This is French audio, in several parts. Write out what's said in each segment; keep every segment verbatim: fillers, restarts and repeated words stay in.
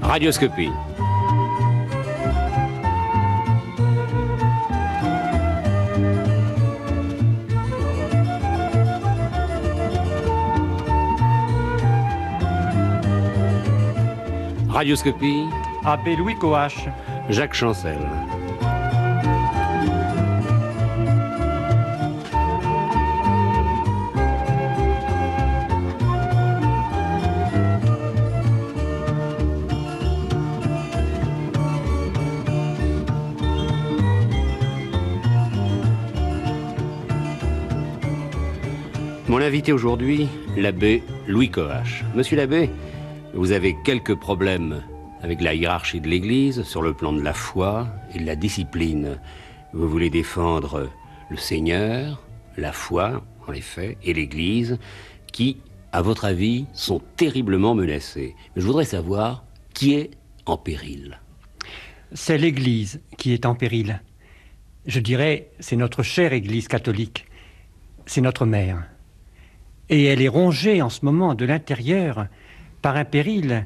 Radioscopie. Radioscopie. Abbé Louis Coache. Jacques Chancel. Mon invité aujourd'hui, l'abbé Louis Coache. Monsieur l'abbé, vous avez quelques problèmes avec la hiérarchie de l'Église sur le plan de la foi et de la discipline. Vous voulez défendre le Seigneur, la foi, en effet, et l'Église, qui, à votre avis, sont terriblement menacés. Mais je voudrais savoir qui est en péril. C'est l'Église qui est en péril. Je dirais, c'est notre chère Église catholique. C'est notre mère. Et elle est rongée en ce moment de l'intérieur par un péril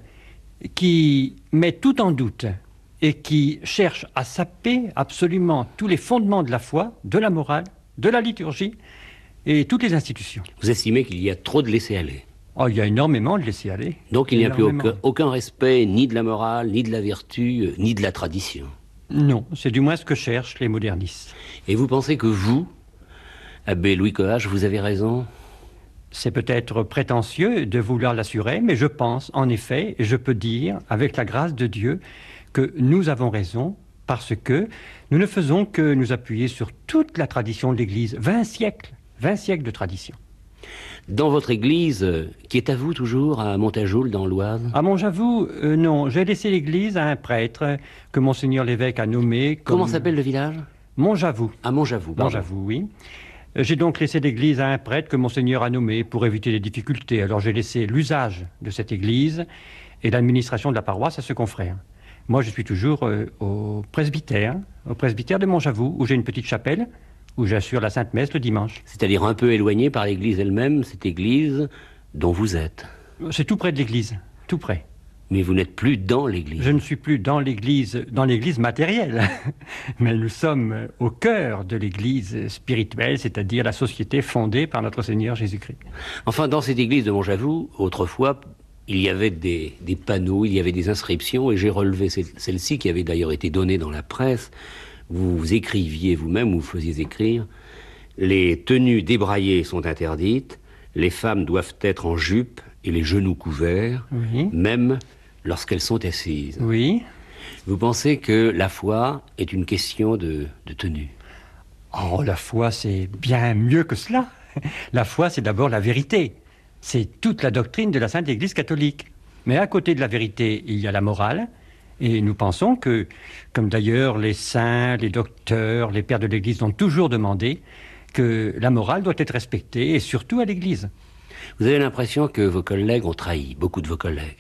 qui met tout en doute et qui cherche à saper absolument tous les fondements de la foi, de la morale, de la liturgie et toutes les institutions. Vous estimez qu'il y a trop de laisser-aller? Oh, il y a énormément de laisser-aller. Donc il n'y a plus aucun, aucun respect ni de la morale, ni de la vertu, ni de la tradition? Non, c'est du moins ce que cherchent les modernistes. Et vous pensez que vous, abbé Louis Coache, vous avez raison? C'est peut-être prétentieux de vouloir l'assurer, mais je pense, en effet, et je peux dire, avec la grâce de Dieu, que nous avons raison, parce que nous ne faisons que nous appuyer sur toute la tradition de l'Église. vingt siècles, vingt siècles de tradition. Dans votre église, qui est à vous toujours, à Montajoul, dans l'Oise? À Montjavoux, euh, non. J'ai laissé l'église à un prêtre que Monseigneur l'évêque a nommé. Comme... Comment s'appelle le village? Montjavoux. À Montjavoux, pardon. Montjavoux, oui. J'ai donc laissé l'église à un prêtre que Monseigneur a nommé pour éviter les difficultés. Alors j'ai laissé l'usage de cette église et l'administration de la paroisse à ce confrère. Moi, je suis toujours euh, au presbytère, au presbytère de Montjavoux, où j'ai une petite chapelle, où j'assure la Sainte Messe le dimanche. C'est-à-dire un peu éloigné par l'église elle-même, cette église dont vous êtes? C'est tout près de l'église, tout près. Mais vous n'êtes plus dans l'église? Je ne suis plus dans l'église, dans l'église matérielle, mais nous sommes au cœur de l'église spirituelle, c'est-à-dire la société fondée par notre Seigneur Jésus-Christ. Enfin, dans cette église de Montjavoux, autrefois, il y avait des, des panneaux, il y avait des inscriptions, et j'ai relevé celle-ci qui avait d'ailleurs été donnée dans la presse. Vous, vous écriviez vous-même, vous faisiez écrire, les tenues débraillées sont interdites, les femmes doivent être en jupe et les genoux couverts, oui. Même lorsqu'elles sont assises. Oui. Vous pensez que la foi est une question de, de tenue? Oh, la foi, c'est bien mieux que cela. La foi, c'est d'abord la vérité. C'est toute la doctrine de la Sainte Église catholique. Mais à côté de la vérité, il y a la morale. Et nous pensons que, comme d'ailleurs les saints, les docteurs, les pères de l'Église ont toujours demandé, que la morale doit être respectée, et surtout à l'Église. Vous avez l'impression que vos collègues ont trahi, beaucoup de vos collègues?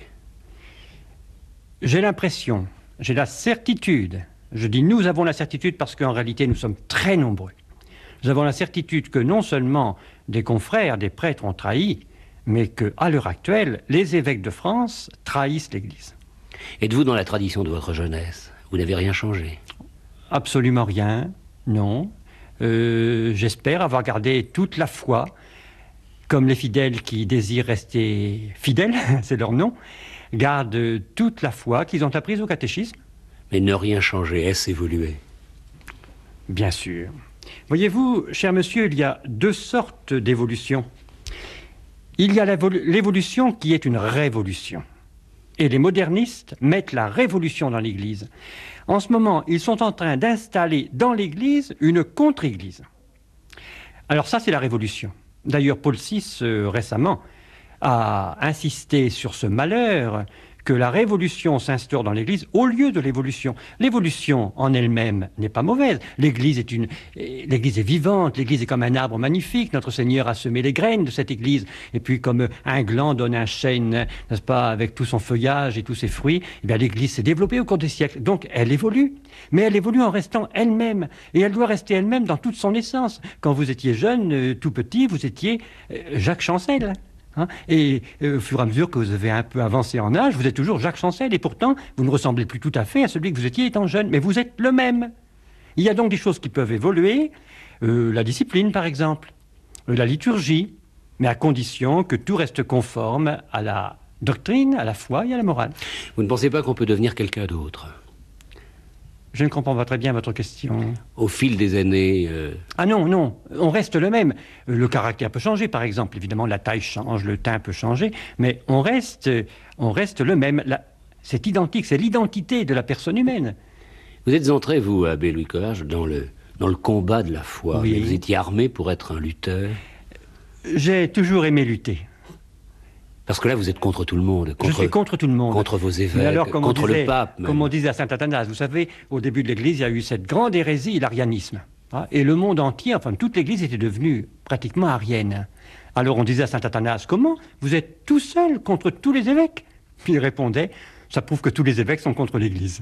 J'ai l'impression, j'ai la certitude, je dis nous avons la certitude parce qu'en réalité nous sommes très nombreux. Nous avons la certitude que non seulement des confrères, des prêtres ont trahi, mais qu'à l'heure actuelle, les évêques de France trahissent l'Église. Êtes-vous dans la tradition de votre jeunesse? Vous n'avez rien changé? Absolument rien, non. Euh, j'espère avoir gardé toute la foi, comme les fidèles qui désirent rester fidèles, c'est leur nom, gardent toute la foi qu'ils ont apprise au catéchisme. Mais ne rien changer, est-ce évoluer? Bien sûr. Voyez-vous, cher monsieur, il y a deux sortes d'évolution. Il y a l'évolution qui est une révolution. Et les modernistes mettent la révolution dans l'Église. En ce moment, ils sont en train d'installer dans l'Église une contre-Église. Alors ça, c'est la révolution. D'ailleurs, Paul six, euh, récemment, a insisté sur ce malheur que la révolution s'instaure dans l'Église au lieu de l'évolution. L'évolution en elle-même n'est pas mauvaise. L'Église est une, l'Église est vivante, l'Église est comme un arbre magnifique. Notre Seigneur a semé les graines de cette Église. Et puis comme un gland donne un chêne, n'est-ce pas, avec tout son feuillage et tous ses fruits, eh bien l'Église s'est développée au cours des siècles. Donc elle évolue, mais elle évolue en restant elle-même. Et elle doit rester elle-même dans toute son essence. Quand vous étiez jeune, euh, tout petit, vous étiez euh, Jacques Chancel. Hein, et euh, au fur et à mesure que vous avez un peu avancé en âge, vous êtes toujours Jacques Chancel, et pourtant, vous ne ressemblez plus tout à fait à celui que vous étiez étant jeune, mais vous êtes le même. Il y a donc des choses qui peuvent évoluer, euh, la discipline par exemple, euh, la liturgie, mais à condition que tout reste conforme à la doctrine, à la foi et à la morale. Vous ne pensez pas qu'on peut devenir quelqu'un d'autre? Je ne comprends pas très bien votre question. Au fil des années... Euh... Ah non, non, on reste le même. Le caractère peut changer, par exemple. Évidemment, la taille change, le teint peut changer, mais on reste, on reste le même. La... C'est identique, c'est l'identité de la personne humaine. Vous êtes entré, vous, abbé Louis Coage, dans le, dans le combat de la foi. Oui. Vous étiez armé pour être un lutteur. J'ai toujours aimé lutter. Parce que là, vous êtes contre tout le monde. Contre, je suis contre tout le monde. Contre vos évêques, alors, contre disait, le pape. Même. Comme on disait à saint Athanase, vous savez, au début de l'Église, il y a eu cette grande hérésie, l'arianisme. Hein, et le monde entier, enfin toute l'Église était devenue pratiquement arienne. Alors on disait à saint Athanase, comment? Vous êtes tout seul contre tous les évêques? Puis il répondait, ça prouve que tous les évêques sont contre l'Église.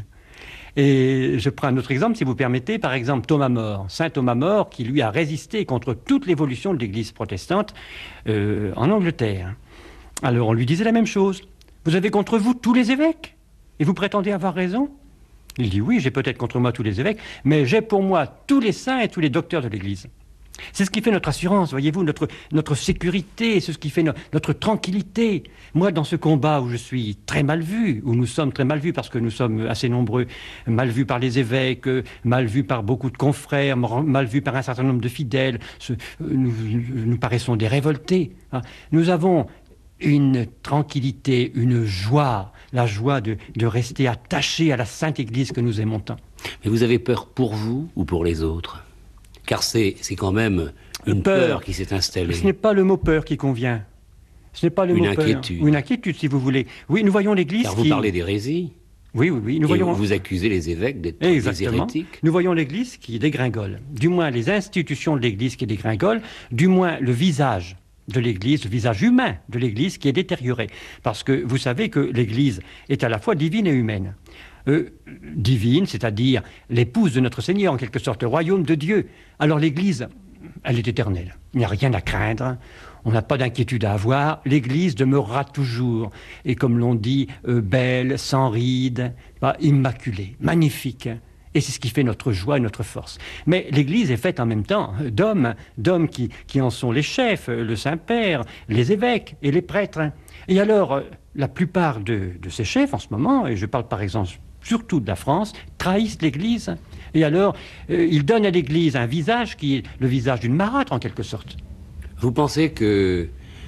Et je prends un autre exemple, si vous permettez, par exemple Thomas More, saint Thomas More, qui lui a résisté contre toute l'évolution de l'Église protestante euh, en Angleterre. Alors on lui disait la même chose. Vous avez contre vous tous les évêques et vous prétendez avoir raison? Il dit oui, j'ai peut-être contre moi tous les évêques, mais j'ai pour moi tous les saints et tous les docteurs de l'Église. C'est ce qui fait notre assurance, voyez-vous, notre, notre sécurité, c'est ce qui fait no, notre tranquillité. Moi, dans ce combat où je suis très mal vu, où nous sommes très mal vus parce que nous sommes assez nombreux, mal vus par les évêques, mal vus par beaucoup de confrères, mal vus par un certain nombre de fidèles, ce, nous, nous paraissons des révoltés. Hein. Nous avons une tranquillité, une joie, la joie de, de rester attaché à la Sainte Église que nous aimons tant. Mais vous avez peur pour vous ou pour les autres? Car c'est quand même une peur, peur qui s'est installée. Ce n'est pas le mot peur qui convient. Ce n'est pas le une mot inquiétude. peur. Une inquiétude, si vous voulez. Oui, nous voyons l'Église Car qui... vous parlez d'hérésie. Oui, oui, oui. Nous Et voyons... vous accusez les évêques d'être des hérétiques. Nous voyons l'Église qui dégringole. Du moins les institutions de l'Église qui dégringolent, du moins le visage de l'Église, le visage humain de l'Église qui est détérioré. Parce que vous savez que l'Église est à la fois divine et humaine. Euh, divine, c'est-à-dire l'épouse de notre Seigneur, en quelque sorte, le royaume de Dieu. Alors l'Église, elle est éternelle. Il n'y a rien à craindre. On n'a pas d'inquiétude à avoir. l'Église demeurera toujours. Et comme l'on dit, euh, belle, sans rides, bah, immaculée, magnifique. Et c'est ce qui fait notre joie et notre force. Mais l'Église est faite en même temps d'hommes, d'hommes qui, qui en sont les chefs, le Saint-Père, les évêques et les prêtres. Et alors, la plupart de, de ces chefs en ce moment, et je parle par exemple surtout de la France, trahissent l'Église. Et alors, euh, ils donnent à l'Église un visage qui est le visage d'une marâtre en quelque sorte. Vous pensez que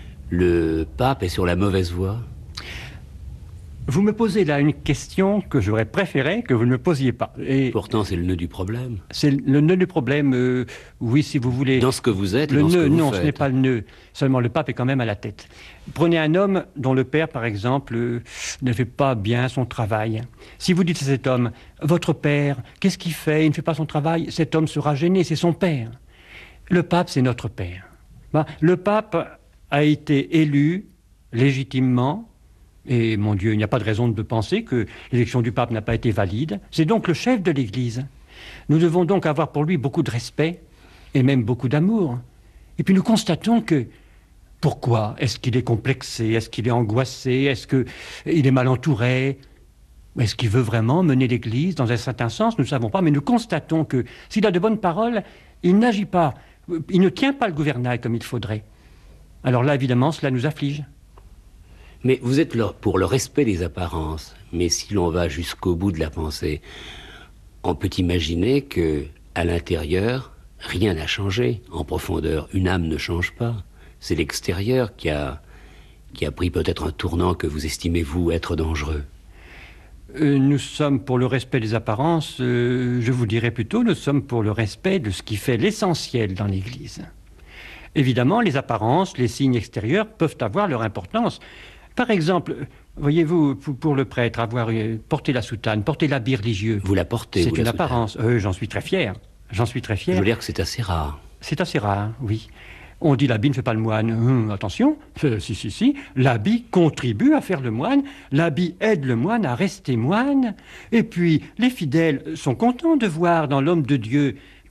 le pape est sur la mauvaise voie? Vous me posez là une question que j'aurais préféré que vous ne me posiez pas. Et pourtant, c'est le nœud du problème. C'est le nœud du problème, euh, oui, si vous voulez. Dans ce que vous êtes, le dans nœud, ce que vous non, faites. ce n'est pas le nœud. Seulement, le pape est quand même à la tête. Prenez un homme dont le père, par exemple, euh, ne fait pas bien son travail. Si vous dites à cet homme, votre père, qu'est-ce qu'il fait? Il ne fait pas son travail. Cet homme sera gêné, c'est son père. Le pape, c'est notre père. Ben, le pape a été élu légitimement. Et mon Dieu, il n'y a pas de raison de penser que l'élection du pape n'a pas été valide. C'est donc le chef de l'Église. Nous devons donc avoir pour lui beaucoup de respect et même beaucoup d'amour. Et puis nous constatons que, pourquoi? Est-ce qu'il est complexé? Est-ce qu'il est angoissé? Est-ce qu'il est mal entouré? Est-ce qu'il veut vraiment mener l'Église dans un certain sens? Nous ne savons pas, mais nous constatons que s'il a de bonnes paroles, il n'agit pas, il ne tient pas le gouvernail comme il faudrait. Alors là, évidemment, cela nous afflige. Mais vous êtes pour le respect des apparences. Mais si l'on va jusqu'au bout de la pensée, on peut imaginer que, à l'intérieur, rien n'a changé en profondeur. Une âme ne change pas. C'est l'extérieur qui a, qui a pris peut-être un tournant que vous estimez, vous, être dangereux. Euh, nous sommes pour le respect des apparences, euh, je vous dirais plutôt, nous sommes pour le respect de ce qui fait l'essentiel dans l'Église. Évidemment, les apparences, les signes extérieurs peuvent avoir leur importance. Par exemple, voyez-vous, pour le prêtre, avoir porté la soutane, porter l'habit religieux... Vous la portez, c'est vous, une la apparence. Euh, j'en suis très fier. J'en suis très fier. Je veux dire que c'est assez rare. C'est assez rare, oui. On dit l'habit ne fait pas le moine. Hum, attention, euh, si, si, si. L'habit contribue à faire le moine. L'habit aide le moine à rester moine. Et puis, les fidèles sont contents de voir dans l'homme de Dieu...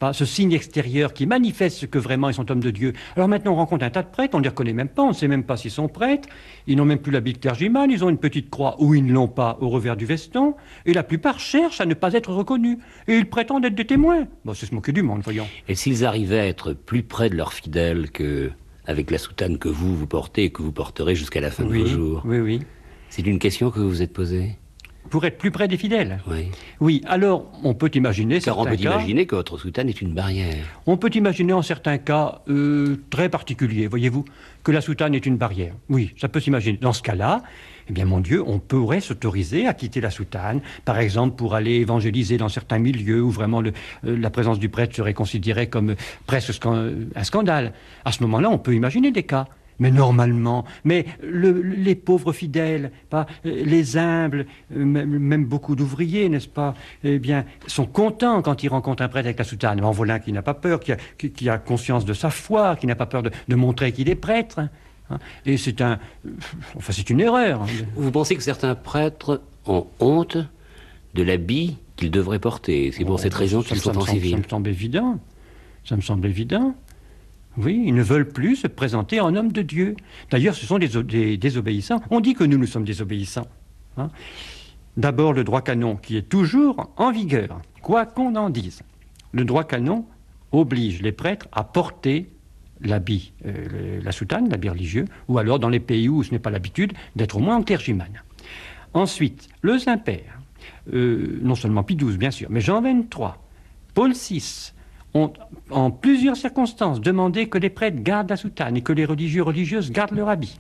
pas, ce signe extérieur qui manifeste que vraiment ils sont hommes de Dieu. Alors maintenant, on rencontre un tas de prêtres, on ne les reconnaît même pas, on ne sait même pas s'ils sont prêtres, ils n'ont même plus l'habit clergyman, ils ont une petite croix ou ils ne l'ont pas au revers du veston, et la plupart cherchent à ne pas être reconnus, et ils prétendent être des témoins. Bon, c'est se moquer du monde, voyons. Et s'ils arrivaient à être plus près de leurs fidèles que avec la soutane que vous, vous portez et que vous porterez jusqu'à la fin oui, de vos jours? Oui, oui. C'est une question que vous vous êtes posée? Pour être plus près des fidèles? Oui. Oui, alors on peut imaginer Car on peut cas, imaginer que votre soutane est une barrière. On peut imaginer en certains cas euh, très particuliers, voyez-vous, que la soutane est une barrière. Oui, ça peut s'imaginer. Dans ce cas-là, eh bien mon Dieu, on pourrait s'autoriser à quitter la soutane, par exemple pour aller évangéliser dans certains milieux où vraiment le, euh, la présence du prêtre serait considérée comme euh, presque scan un scandale. À ce moment-là, on peut imaginer des cas. Mais normalement, mais le, les pauvres fidèles, pas, les humbles, même, même beaucoup d'ouvriers, n'est-ce pas, eh bien, sont contents quand ils rencontrent un prêtre avec la soutane. En voilà un qui n'a pas peur, qui a, qui, qui a conscience de sa foi, qui n'a pas peur de, de montrer qu'il est prêtre. Hein. Et c'est un, enfin, c'est une erreur. Vous pensez que certains prêtres ont honte de l'habit qu'ils devraient porter? C'est pour oh, cette raison qu'ils sont en civil. Ça me semble évident. Ça me semble évident. Oui, ils ne veulent plus se présenter en homme de Dieu. D'ailleurs, ce sont des, des désobéissants. On dit que nous, nous sommes désobéissants. Hein. D'abord, le droit canon, qui est toujours en vigueur, quoi qu'on en dise. Le droit canon oblige les prêtres à porter l'habit, euh, la soutane, l'habit religieux, ou alors, dans les pays où ce n'est pas l'habitude, d'être au moins en clergyman. Ensuite, le Saint-Père, euh, non seulement Pie douze, bien sûr, mais Jean vingt-trois, Paul six, ont, en plusieurs circonstances, demandé que les prêtres gardent la soutane et que les religieux religieuses gardent leur habit.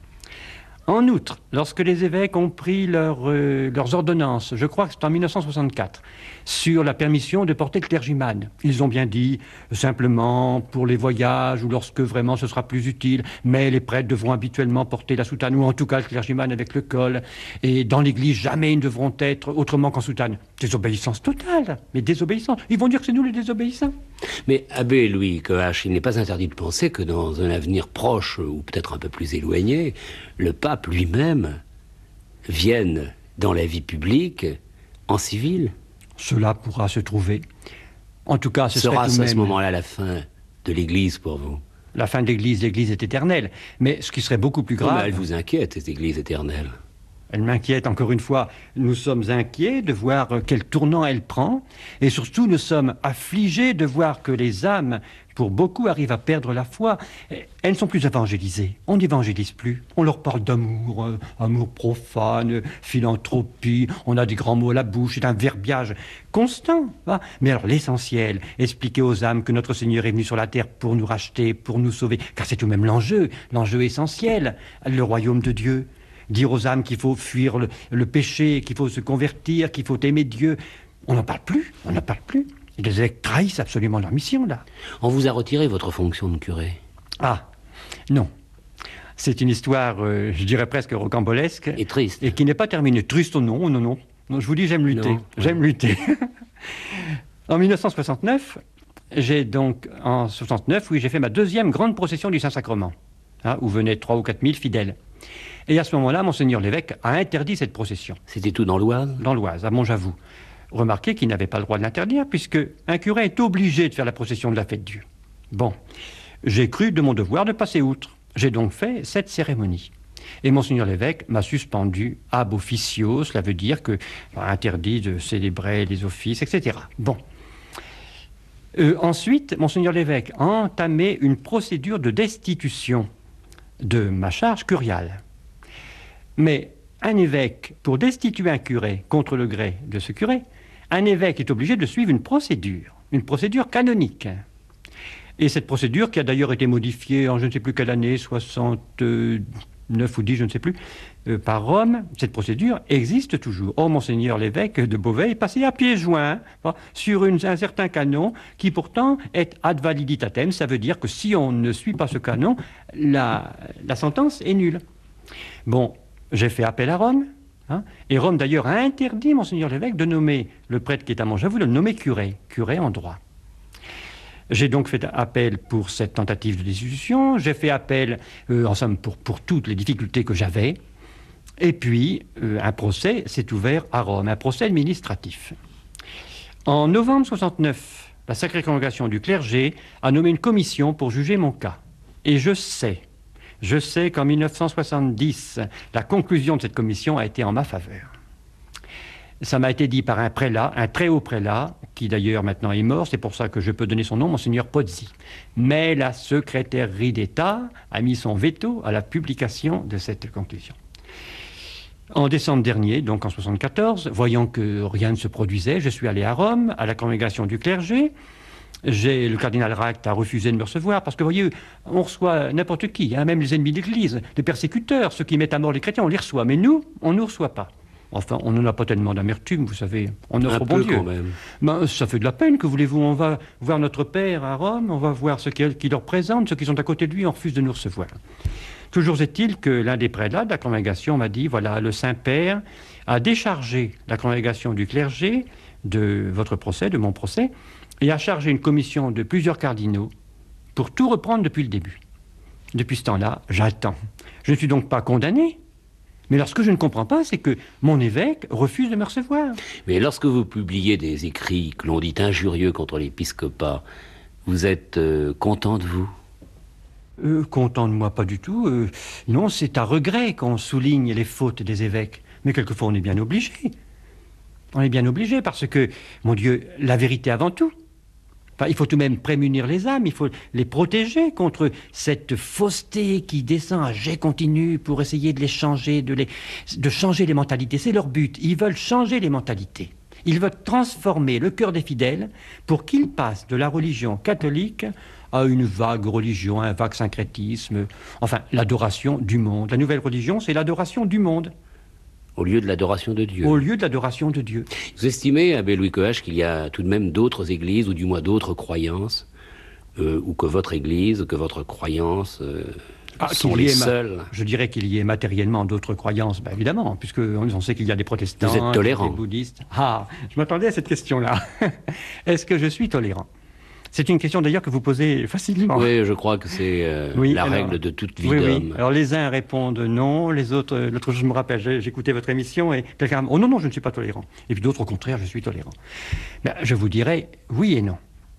En outre, lorsque les évêques ont pris leur, euh, leurs ordonnances, je crois que c'est en mille neuf cent soixante-quatre, sur la permission de porter le clergyman, ils ont bien dit euh, simplement pour les voyages ou lorsque vraiment ce sera plus utile, mais les prêtres devront habituellement porter la soutane, ou en tout cas le clergyman avec le col, et dans l'église jamais ils ne devront être autrement qu'en soutane. Désobéissance totale, mais désobéissance. Ils vont dire que c'est nous les désobéissants. Mais abbé Louis Coache, il n'est pas interdit de penser que dans un avenir proche, ou peut-être un peu plus éloigné, le pape lui-même vienne dans la vie publique en civil. Cela pourra se trouver. En tout cas, ce sera serait tout à ce même... moment-là la fin de l'Église pour vous? La fin de l'Église, l'Église est éternelle. Mais ce qui serait beaucoup plus grave... Oh, mais elle vous inquiète, cette Église éternelle? Elle m'inquiète, encore une fois. Nous sommes inquiets de voir quel tournant elle prend. Et surtout, nous sommes affligés de voir que les âmes, pour beaucoup, arrivent à perdre la foi. Elles ne sont plus évangélisées. On n'évangélise plus. On leur parle d'amour, euh, amour profane, philanthropie. On a des grands mots à la bouche. C'est un verbiage constant. Hein. Mais alors, l'essentiel, expliquer aux âmes que notre Seigneur est venu sur la terre pour nous racheter, pour nous sauver. Car c'est tout de même l'enjeu, l'enjeu essentiel, le royaume de Dieu. Dire aux âmes qu'il faut fuir le, le péché, qu'il faut se convertir, qu'il faut aimer Dieu. On n'en parle plus, on n'en parle plus. Et les évêques trahissent absolument leur mission, là. On vous a retiré votre fonction de curé? Ah, non. C'est une histoire, euh, je dirais presque rocambolesque. Et triste. Et qui n'est pas terminée. Triste, non, non, non. non je vous dis, j'aime lutter. J'aime ouais. lutter. En mille neuf cent soixante-neuf, j'ai donc, en soixante-neuf, oui, j'ai fait ma deuxième grande procession du Saint-Sacrement, hein, où venaient trois ou quatre mille fidèles. Et à ce moment-là, Monseigneur l'évêque a interdit cette procession. C'était tout dans l'Oise? Dans l'Oise, à Montjavoux. Remarquez qu'il n'avait pas le droit de l'interdire, puisque un curé est obligé de faire la procession de la fête Dieu. Bon, j'ai cru de mon devoir de passer outre. J'ai donc fait cette cérémonie. Et Monseigneur l'évêque m'a suspendu ab officio, cela veut dire que bah, interdit de célébrer les offices, et cetera. Bon. Euh, ensuite, Monseigneur l'évêque a entamé une procédure de destitution de ma charge curiale. Mais un évêque, pour destituer un curé contre le gré de ce curé, un évêque est obligé de suivre une procédure, une procédure canonique. Et cette procédure, qui a d'ailleurs été modifiée en je ne sais plus quelle année, soixante-neuf ou dix, je ne sais plus, euh, par Rome, cette procédure existe toujours. Or, Monseigneur l'évêque de Beauvais est passé à pieds joints hein, sur une, un certain canon qui pourtant est ad validitatem, ça veut dire que si on ne suit pas ce canon, la, la sentence est nulle. Bon, j'ai fait appel à Rome, hein, et Rome d'ailleurs a interdit, Monseigneur l'évêque, de nommer le prêtre qui est à Montjavoux, de le nommer curé, curé en droit. J'ai donc fait appel pour cette tentative de destitution, j'ai fait appel, euh, en somme, pour, pour toutes les difficultés que j'avais, et puis euh, un procès s'est ouvert à Rome, un procès administratif. En novembre soixante-neuf, la Sacrée Congrégation du clergé a nommé une commission pour juger mon cas. Et je sais, je sais qu'en mille neuf cent soixante-dix, la conclusion de cette commission a été en ma faveur. Ça m'a été dit par un prélat, un très haut prélat, qui d'ailleurs maintenant est mort, c'est pour ça que je peux donner son nom, Monseigneur Pozzi. Mais la secrétairerie d'État a mis son veto à la publication de cette conclusion. En décembre dernier, donc en soixante-quatorze, voyant que rien ne se produisait, je suis allé à Rome, à la congrégation du clergé. J'ai, le cardinal Ract a refusé de me recevoir, parce que, vous voyez, on reçoit n'importe qui, hein, même les ennemis de l'Église, les persécuteurs, ceux qui mettent à mort les chrétiens, on les reçoit. Mais nous, on ne nous reçoit pas. Enfin, on n'en a pas tellement d'amertume, vous savez. On offre au bon Dieu. Quand même. Ben, ça fait de la peine, que voulez-vous? On va voir notre Père à Rome, on va voir ceux qui, qui leur présentent, ceux qui sont à côté de lui, on refuse de nous recevoir. Toujours est-il que l'un des prélats de la congrégation m'a dit, voilà, le Saint-Père a déchargé la congrégation du clergé de votre procès, de mon procès, et a chargé une commission de plusieurs cardinaux pour tout reprendre depuis le début. Depuis ce temps-là, j'attends. Je ne suis donc pas condamné. Mais alors, ce que je ne comprends pas, c'est que mon évêque refuse de me recevoir. Mais lorsque vous publiez des écrits que l'on dit injurieux contre l'épiscopat, vous êtes euh, content de vous? euh, Content de moi, pas du tout. Euh, non, c'est à regret qu'on souligne les fautes des évêques. Mais quelquefois, on est bien obligé. On est bien obligé parce que, mon Dieu, la vérité avant tout. Enfin, il faut tout de même prémunir les âmes, il faut les protéger contre cette fausseté qui descend à jet continu pour essayer de les changer, de, les, de changer les mentalités. C'est leur but. Ils veulent changer les mentalités. Ils veulent transformer le cœur des fidèles pour qu'ils passent de la religion catholique à une vague religion, un vague syncrétisme, enfin, l'adoration du monde. La nouvelle religion, c'est l'adoration du monde. Au lieu de l'adoration de Dieu. Au lieu de l'adoration de Dieu. Vous estimez, abbé Louis Coache, qu'il y a tout de même d'autres églises, ou du moins d'autres croyances, euh, ou que votre église, ou que votre croyance euh, ah, sont les seules? Je dirais qu'il y ait matériellement d'autres croyances, ben évidemment, puisque on sait qu'il y a des protestants, vous êtes tolérant. Des bouddhistes. Ah, je m'attendais à cette question-là. Est-ce que je suis tolérant? C'est une question d'ailleurs que vous posez facilement. Oui, je crois que c'est euh, oui, la alors, règle de toute vie oui, d'homme. Oui. Alors les uns répondent non, les autres, l'autre jour je me rappelle, j'écoutais votre émission et quelqu'un m'a dit, oh non, non, je ne suis pas tolérant. Et puis d'autres au contraire, je suis tolérant. Ben, je vous dirais oui et non.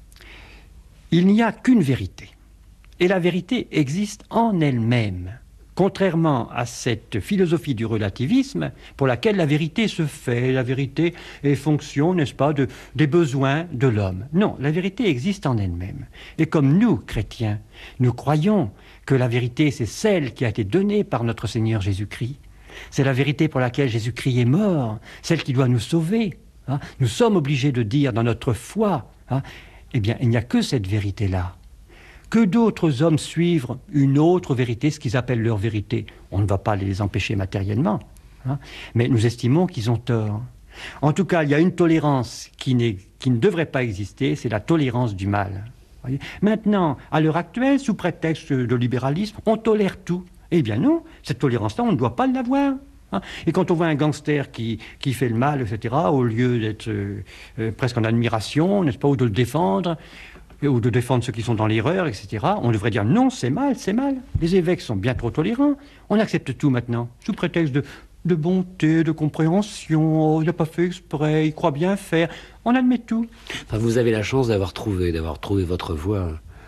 Il n'y a qu'une vérité. Et la vérité existe en elle-même. Contrairement à cette philosophie du relativisme pour laquelle la vérité se fait, la vérité est fonction, n'est-ce pas, de, des besoins de l'homme. Non, la vérité existe en elle-même. Et comme nous, chrétiens, nous croyons que la vérité, c'est celle qui a été donnée par notre Seigneur Jésus-Christ, c'est la vérité pour laquelle Jésus-Christ est mort, celle qui doit nous sauver. Hein. Nous sommes obligés de dire dans notre foi, hein, eh bien, il n'y a que cette vérité-là. Que d'autres hommes suivent une autre vérité, ce qu'ils appellent leur vérité. On ne va pas les empêcher matériellement, hein, mais nous estimons qu'ils ont tort. En tout cas, il y a une tolérance qui, n'est, qui ne devrait pas exister, c'est la tolérance du mal. Voyez ? Maintenant, à l'heure actuelle, sous prétexte de libéralisme, on tolère tout. Eh bien non, cette tolérance-là, on ne doit pas l'avoir. Hein. Et quand on voit un gangster qui, qui fait le mal, et cetera, au lieu d'être euh, euh, presque en admiration, n'est-ce pas, ou de le défendre, ou de défendre ceux qui sont dans l'erreur, et cetera, on devrait dire non, c'est mal, c'est mal. Les évêques sont bien trop tolérants. On accepte tout maintenant, sous prétexte de, de bonté, de compréhension. Oh, il n'a pas fait exprès, il croit bien faire. On admet tout. Enfin, vous avez la chance d'avoir trouvé, d'avoir trouvé votre voie,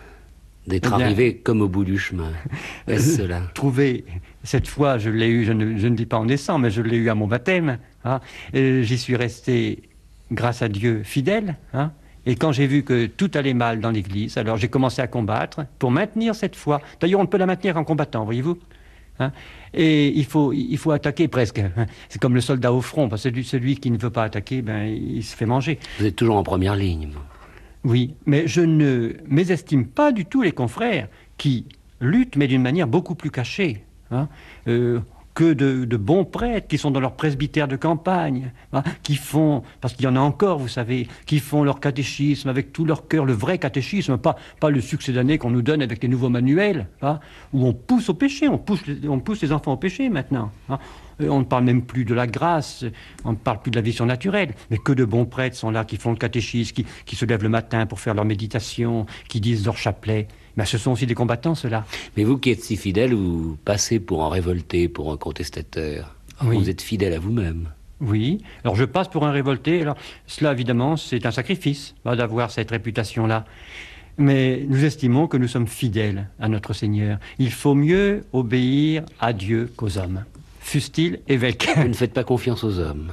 d'être eh bien, arrivé comme au bout du chemin. Est-ce cela? Trouver, cette fois, je l'ai eu, je ne, je ne dis pas en naissant, mais je l'ai eu à mon baptême. Hein, j'y suis resté, grâce à Dieu, fidèle. Hein. Et quand j'ai vu que tout allait mal dans l'Église, alors j'ai commencé à combattre pour maintenir cette foi. D'ailleurs, on ne peut la maintenir qu'en combattant, voyez-vous. Hein, et il faut, il faut attaquer presque. Hein. C'est comme le soldat au front, parce que celui, celui qui ne veut pas attaquer, ben, il se fait manger. Vous êtes toujours en première ligne. Oui, mais je ne mésestime pas du tout les confrères qui luttent, mais d'une manière beaucoup plus cachée. Hein. Euh, que de, de bons prêtres qui sont dans leur presbytère de campagne, hein, qui font, parce qu'il y en a encore, vous savez, qui font leur catéchisme avec tout leur cœur, le vrai catéchisme, pas, pas le succès d'année qu'on nous donne avec les nouveaux manuels, hein, où on pousse au péché, on pousse, on pousse les enfants au péché maintenant. Hein. On ne parle même plus de la grâce, on ne parle plus de la vie surnaturelle, mais que de bons prêtres sont là, qui font le catéchisme, qui, qui se lèvent le matin pour faire leur méditation, qui disent leur chapelet. Ben, ce sont aussi des combattants, ceux-là. Mais vous qui êtes si fidèle, vous passez pour un révolté, pour un contestataire. Oui. Vous êtes fidèle à vous-même. Oui, alors je passe pour un révolté. Alors, cela, évidemment, c'est un sacrifice hein, d'avoir cette réputation-là. Mais nous estimons que nous sommes fidèles à notre Seigneur. Il faut mieux obéir à Dieu qu'aux hommes, fussent-ils évêques. Vous ne faites pas confiance aux hommes.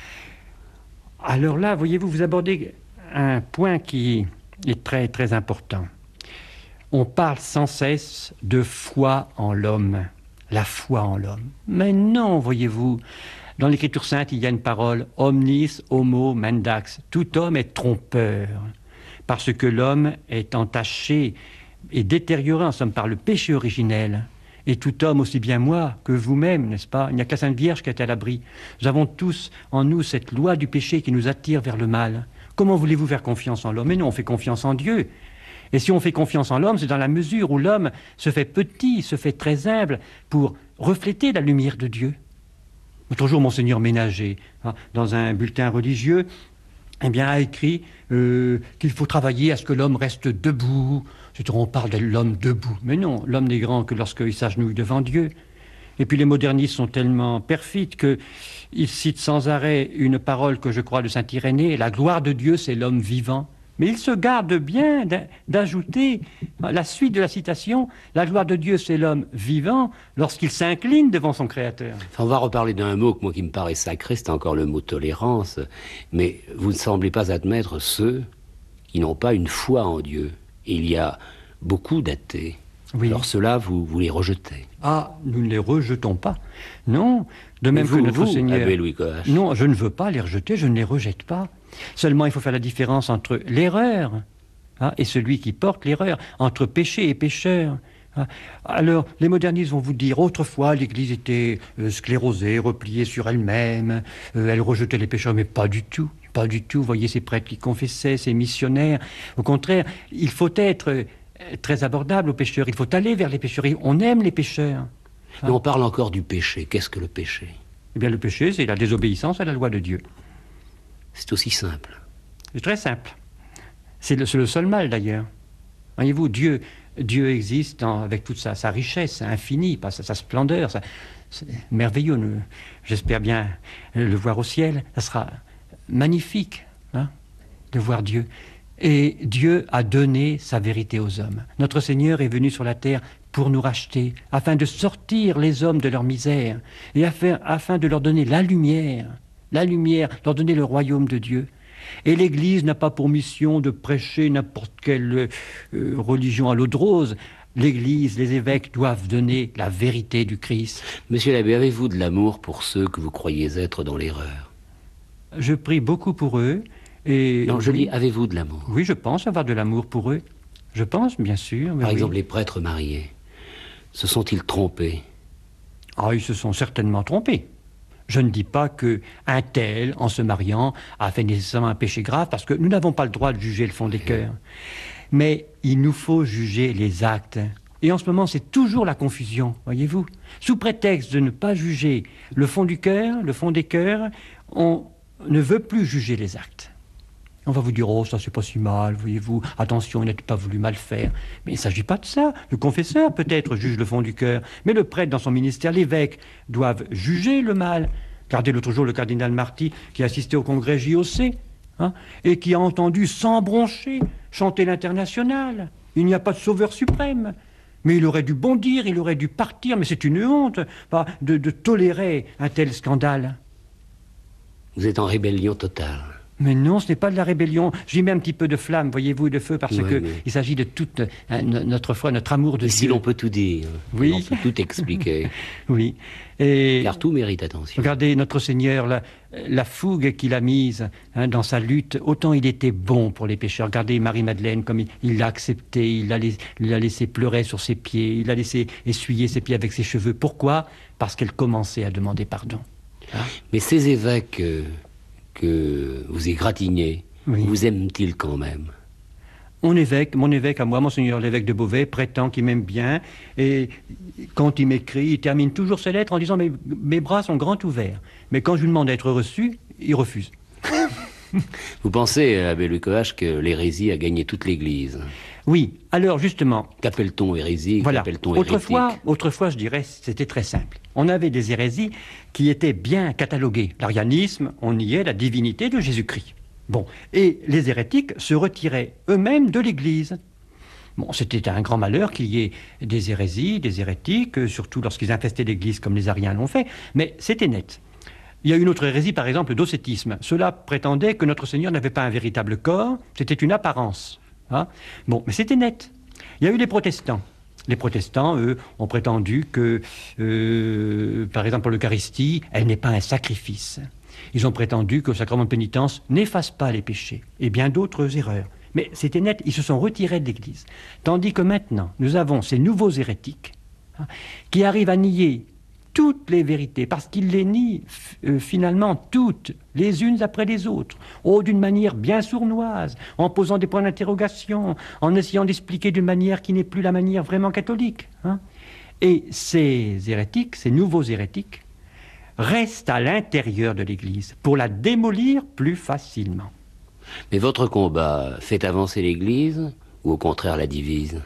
Alors là, voyez-vous, vous abordez un point qui est très, très important. On parle sans cesse de foi en l'homme, la foi en l'homme. Mais non, voyez-vous, dans l'Écriture sainte, il y a une parole « omnis homo mendax ». Tout homme est trompeur, parce que l'homme est entaché et détérioré, en somme, par le péché originel. Et tout homme, aussi bien moi que vous-même, n'est-ce pas? Il n'y a que la Sainte Vierge qui est à l'abri. Nous avons tous en nous cette loi du péché qui nous attire vers le mal. Comment voulez-vous faire confiance en l'homme? Mais non, on fait confiance en Dieu. Et si on fait confiance en l'homme, c'est dans la mesure où l'homme se fait petit, se fait très humble pour refléter la lumière de Dieu. L'autre jour, Monseigneur Ménager, hein, dans un bulletin religieux, eh bien, a écrit euh, qu'il faut travailler à ce que l'homme reste debout. C'est-à-dire, on parle de l'homme debout. Mais non, l'homme n'est grand que lorsqu'il s'agenouille devant Dieu. Et puis les modernistes sont tellement perfides qu'ils citent sans arrêt une parole que je crois de saint Irénée, la gloire de Dieu, c'est l'homme vivant. Mais ils se gardent bien d'ajouter la suite de la citation, la gloire de Dieu, c'est l'homme vivant, lorsqu'il s'incline devant son Créateur. Enfin, on va reparler d'un mot que moi qui me paraît sacré, c'est encore le mot tolérance, mais vous ne semblez pas admettre ceux qui n'ont pas une foi en Dieu. Et il y a beaucoup d'athées. Oui. Alors ceux-là, vous, vous les rejetez. Ah, nous ne les rejetons pas. Non, de même vous, que notre vous, Seigneur... Abbé Louis Coache. Non, je ne veux pas les rejeter, je ne les rejette pas. Seulement, il faut faire la différence entre l'erreur hein, et celui qui porte l'erreur, entre péché et pécheur. Hein. Alors, les modernistes vont vous dire, autrefois, l'Église était euh, sclérosée, repliée sur elle-même, euh, elle rejetait les pécheurs, mais pas du tout. Pas du tout, vous voyez ces prêtres qui confessaient, ces missionnaires. Au contraire, il faut être euh, très abordable aux pécheurs, il faut aller vers les pécheurs, on aime les pécheurs. Hein. Mais on parle encore du péché. Qu'est-ce que le péché? Eh bien, le péché, c'est la désobéissance à la loi de Dieu. C'est aussi simple. C'est très simple. C'est le, le seul mal, d'ailleurs. Voyez-vous, Dieu, Dieu existe dans, avec toute sa, sa richesse infinie, sa, sa splendeur. Sa, c'est merveilleux. J'espère bien le voir au ciel. Ça sera magnifique hein, de voir Dieu. Et Dieu a donné sa vérité aux hommes. Notre Seigneur est venu sur la terre pour nous racheter, afin de sortir les hommes de leur misère, et afin, afin de leur donner la lumière, la lumière, leur donner le royaume de Dieu. Et l'Église n'a pas pour mission de prêcher n'importe quelle euh, religion à l'eau de rose. L'Église, les évêques doivent donner la vérité du Christ. Monsieur l'abbé, avez-vous de l'amour pour ceux que vous croyez être dans l'erreur? Je prie beaucoup pour eux. Et non, je oui, dis, avez-vous de l'amour? Oui, je pense avoir de l'amour pour eux. Je pense, bien sûr. Par oui. exemple, les prêtres mariés, se sont-ils trompés? Ah, ils se sont certainement trompés. Je ne dis pas qu'un tel, en se mariant, a fait nécessairement un péché grave, parce que nous n'avons pas le droit de juger le fond des cœurs. Mais il nous faut juger les actes. Et en ce moment, c'est toujours la confusion, voyez-vous. Sous prétexte de ne pas juger le fond du cœur, le fond des cœurs, on ne veut plus juger les actes. On va vous dire, oh, ça c'est pas si mal, voyez-vous, attention, il n'a pas voulu mal faire. Mais il ne s'agit pas de ça. Le confesseur, peut-être, juge le fond du cœur, mais le prêtre, dans son ministère, l'évêque, doivent juger le mal. Regardez l'autre jour le cardinal Marty, qui assistait au congrès J O C, hein, et qui a entendu, sans broncher, chanter l'Internationale. Il n'y a pas de sauveur suprême. Mais il aurait dû bondir, il aurait dû partir, mais c'est une honte bah, de, de tolérer un tel scandale. Vous êtes en rébellion totale. Mais non, ce n'est pas de la rébellion. J'y mets un petit peu de flamme, voyez-vous, de feu, parce ouais, qu'il mais... s'agit de toute hein, notre foi, notre amour de Ici, Dieu. l'on peut tout dire, oui. on peut tout expliquer. Oui. Et car tout mérite attention. Regardez notre Seigneur, la, la fougue qu'il a mise hein, dans sa lutte, autant il était bon pour les pécheurs. Regardez Marie-Madeleine, comme il l'a accepté, il l'a laissé pleurer sur ses pieds, il l'a laissé essuyer ses pieds avec ses cheveux. Pourquoi? Parce qu'elle commençait à demander pardon. Hein? Mais ces évêques... Euh... que vous égratignez, oui. Vous aiment-ils quand même? Mon évêque, mon évêque à moi, Monseigneur l'évêque de Beauvais, prétend qu'il m'aime bien, et quand il m'écrit, il termine toujours ses lettres en disant mes, mes bras sont grands ouverts. Mais quand je lui demande d'être reçu, il refuse. Vous pensez, Abbé Louis Coache, que l'hérésie a gagné toute l'Église? Oui, alors justement... Qu'appelle-t-on hérésie? Voilà. Qu'appelle-t-on Autrefois, hérétique? autrefois, je dirais, c'était très simple. On avait des hérésies qui étaient bien cataloguées. L'arianisme, on niait la divinité de Jésus-Christ. Bon, et les hérétiques se retiraient eux-mêmes de l'Église. Bon, c'était un grand malheur qu'il y ait des hérésies, des hérétiques, surtout lorsqu'ils infestaient l'Église comme les ariens l'ont fait, mais c'était net. Il y a une autre hérésie, par exemple, le docétisme. Cela prétendait que notre Seigneur n'avait pas un véritable corps, c'était une apparence. Hein? Bon, mais c'était net. Il y a eu les protestants. Les protestants, eux, ont prétendu que, euh, par exemple, pour l'Eucharistie, elle n'est pas un sacrifice. Ils ont prétendu que le sacrement de pénitence n'efface pas les péchés, et bien d'autres erreurs. Mais c'était net, ils se sont retirés de l'Église. Tandis que maintenant, nous avons ces nouveaux hérétiques hein, qui arrivent à nier toutes les vérités, parce qu'ils les nient euh, finalement toutes, les unes après les autres, oh, d'une manière bien sournoise, en posant des points d'interrogation, en essayant d'expliquer d'une manière qui n'est plus la manière vraiment catholique. Hein. Et ces hérétiques, ces nouveaux hérétiques, restent à l'intérieur de l'Église pour la démolir plus facilement. Mais votre combat fait avancer l'Église ou au contraire la divise?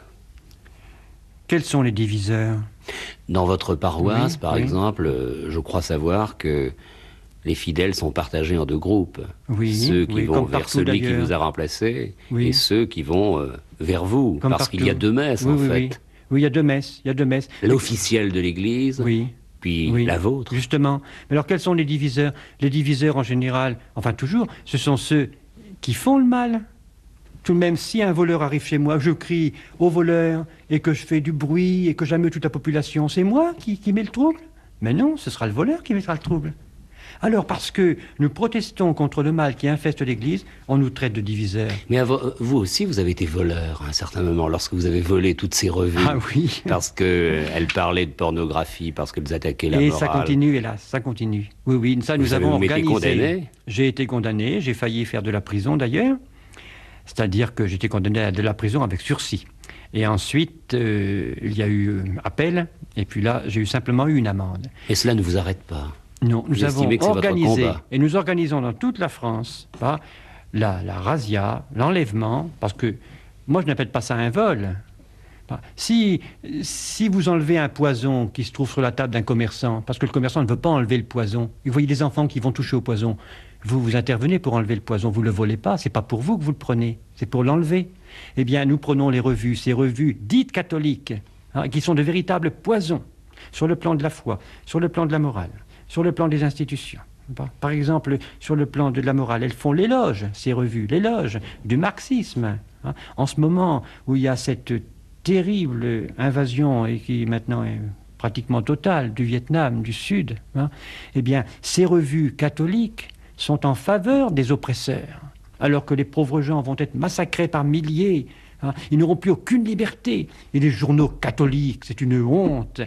Quels sont les diviseurs? Dans votre paroisse, oui, par oui. exemple, je crois savoir que les fidèles sont partagés en deux groupes. Oui, ceux qui oui, vont vers celui qui vous a remplacé oui. et ceux qui vont euh, vers vous. Comme parce qu'il y a deux messes, oui, en oui, fait. Oui. oui, il y a deux messes. Il y a deux messes. L'officielle de l'Église, oui. puis oui. la vôtre. Justement. Mais alors, quels sont les diviseurs? Les diviseurs, en général, enfin toujours, ce sont ceux qui font le mal. Tout de même, si un voleur arrive chez moi, je crie au voleur et que je fais du bruit et que j'ameute toute la population, c'est moi qui, qui mets le trouble? Mais non, ce sera le voleur qui mettra le trouble. Alors, parce que nous protestons contre le mal qui infeste l'Église, on nous traite de diviseurs. Mais vous aussi, vous avez été voleur à un certain moment, lorsque vous avez volé toutes ces revues. Ah oui. Parce qu'elles parlaient de pornographie, parce qu'elles attaquaient la et morale. Et ça continue, hélas, ça continue. Oui, oui, ça nous vous avons avez organisé. Été condamné? J'ai été condamné, j'ai failli faire de la prison d'ailleurs. C'est-à-dire que j'étais condamné à de la prison avec sursis. Et ensuite, euh, il y a eu euh, appel, et puis là, j'ai eu simplement eu une amende. Et cela ne vous arrête pas? Non, nous vous avons organisé, votre et nous organisons dans toute la France, pas, la, la razzia, l'enlèvement, parce que moi, je n'appelle pas ça un vol. Pas, si, si vous enlevez un poison qui se trouve sur la table d'un commerçant, parce que le commerçant ne veut pas enlever le poison, vous voyez des enfants qui vont toucher au poison, vous, vous intervenez pour enlever le poison, vous ne le volez pas, c'est pas pour vous que vous le prenez, c'est pour l'enlever. Eh bien, nous prenons les revues, ces revues dites catholiques, hein, qui sont de véritables poisons, sur le plan de la foi, sur le plan de la morale, sur le plan des institutions. Par exemple, sur le plan de la morale, elles font l'éloge, ces revues, l'éloge du marxisme. Hein. En ce moment où il y a cette terrible invasion, et qui maintenant est pratiquement totale, du Vietnam, du Sud, hein, eh bien, ces revues catholiques sont en faveur des oppresseurs, alors que les pauvres gens vont être massacrés par milliers. Hein. Ils n'auront plus aucune liberté. Et les journaux catholiques, c'est une honte,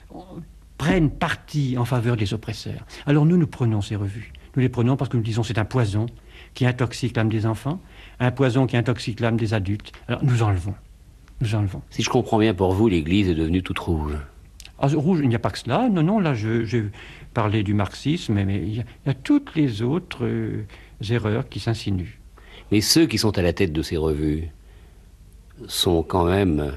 prennent parti en faveur des oppresseurs. Alors nous, nous prenons ces revues. Nous les prenons parce que nous disons c'est un poison qui intoxique l'âme des enfants, un poison qui intoxique l'âme des adultes. Alors nous enlevons. Nous enlevons. Si je comprends bien, pour vous, l'Église est devenue toute rouge. Ah, rouge, il n'y a pas que cela. Non, non, là, je, je parlais du marxisme, mais il y a, il y a toutes les autres euh, erreurs qui s'insinuent. Mais ceux qui sont à la tête de ces revues sont quand même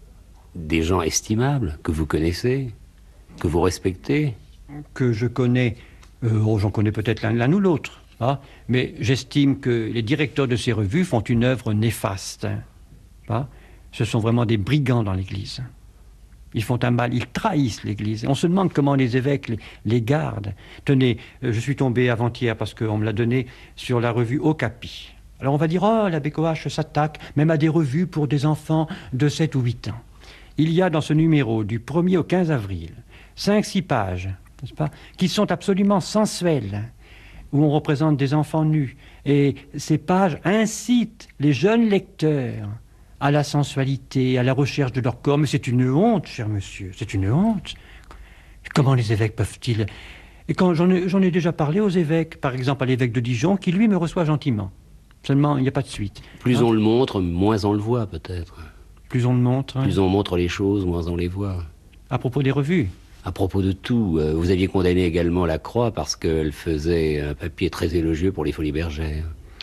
des gens estimables, que vous connaissez, que vous respectez. Que je connais, euh, oh, j'en connais peut-être l'un ou l'autre, hein, mais j'estime que les directeurs de ces revues font une œuvre néfaste. Hein. Ce sont vraiment des brigands dans l'Église. Ils font un mal, ils trahissent l'Église. On se demande comment les évêques les, les gardent. Tenez, euh, je suis tombé avant-hier parce qu'on me l'a donné sur la revue Okapi. Alors on va dire, oh, l'abbé Coache s'attaque même à des revues pour des enfants de sept ou huit ans. Il y a dans ce numéro, du premier au quinze avril, cinq six pages, n'est-ce pas, qui sont absolument sensuelles, où on représente des enfants nus. Et ces pages incitent les jeunes lecteurs à la sensualité, à la recherche de leur corps. Mais c'est une honte, cher monsieur, c'est une honte. Comment les évêques peuvent-ils... Et quand j'en ai, j'en ai déjà parlé aux évêques, par exemple à l'évêque de Dijon, qui lui me reçoit gentiment. Seulement, il n'y a pas de suite. Plus hein? on le montre, moins on le voit, peut-être. Plus on le montre. Hein? Plus on montre les choses, moins on les voit. À propos des revues. À propos de tout, euh, vous aviez condamné également la Croix parce qu'elle faisait un papier très élogieux pour les Folies Bergères.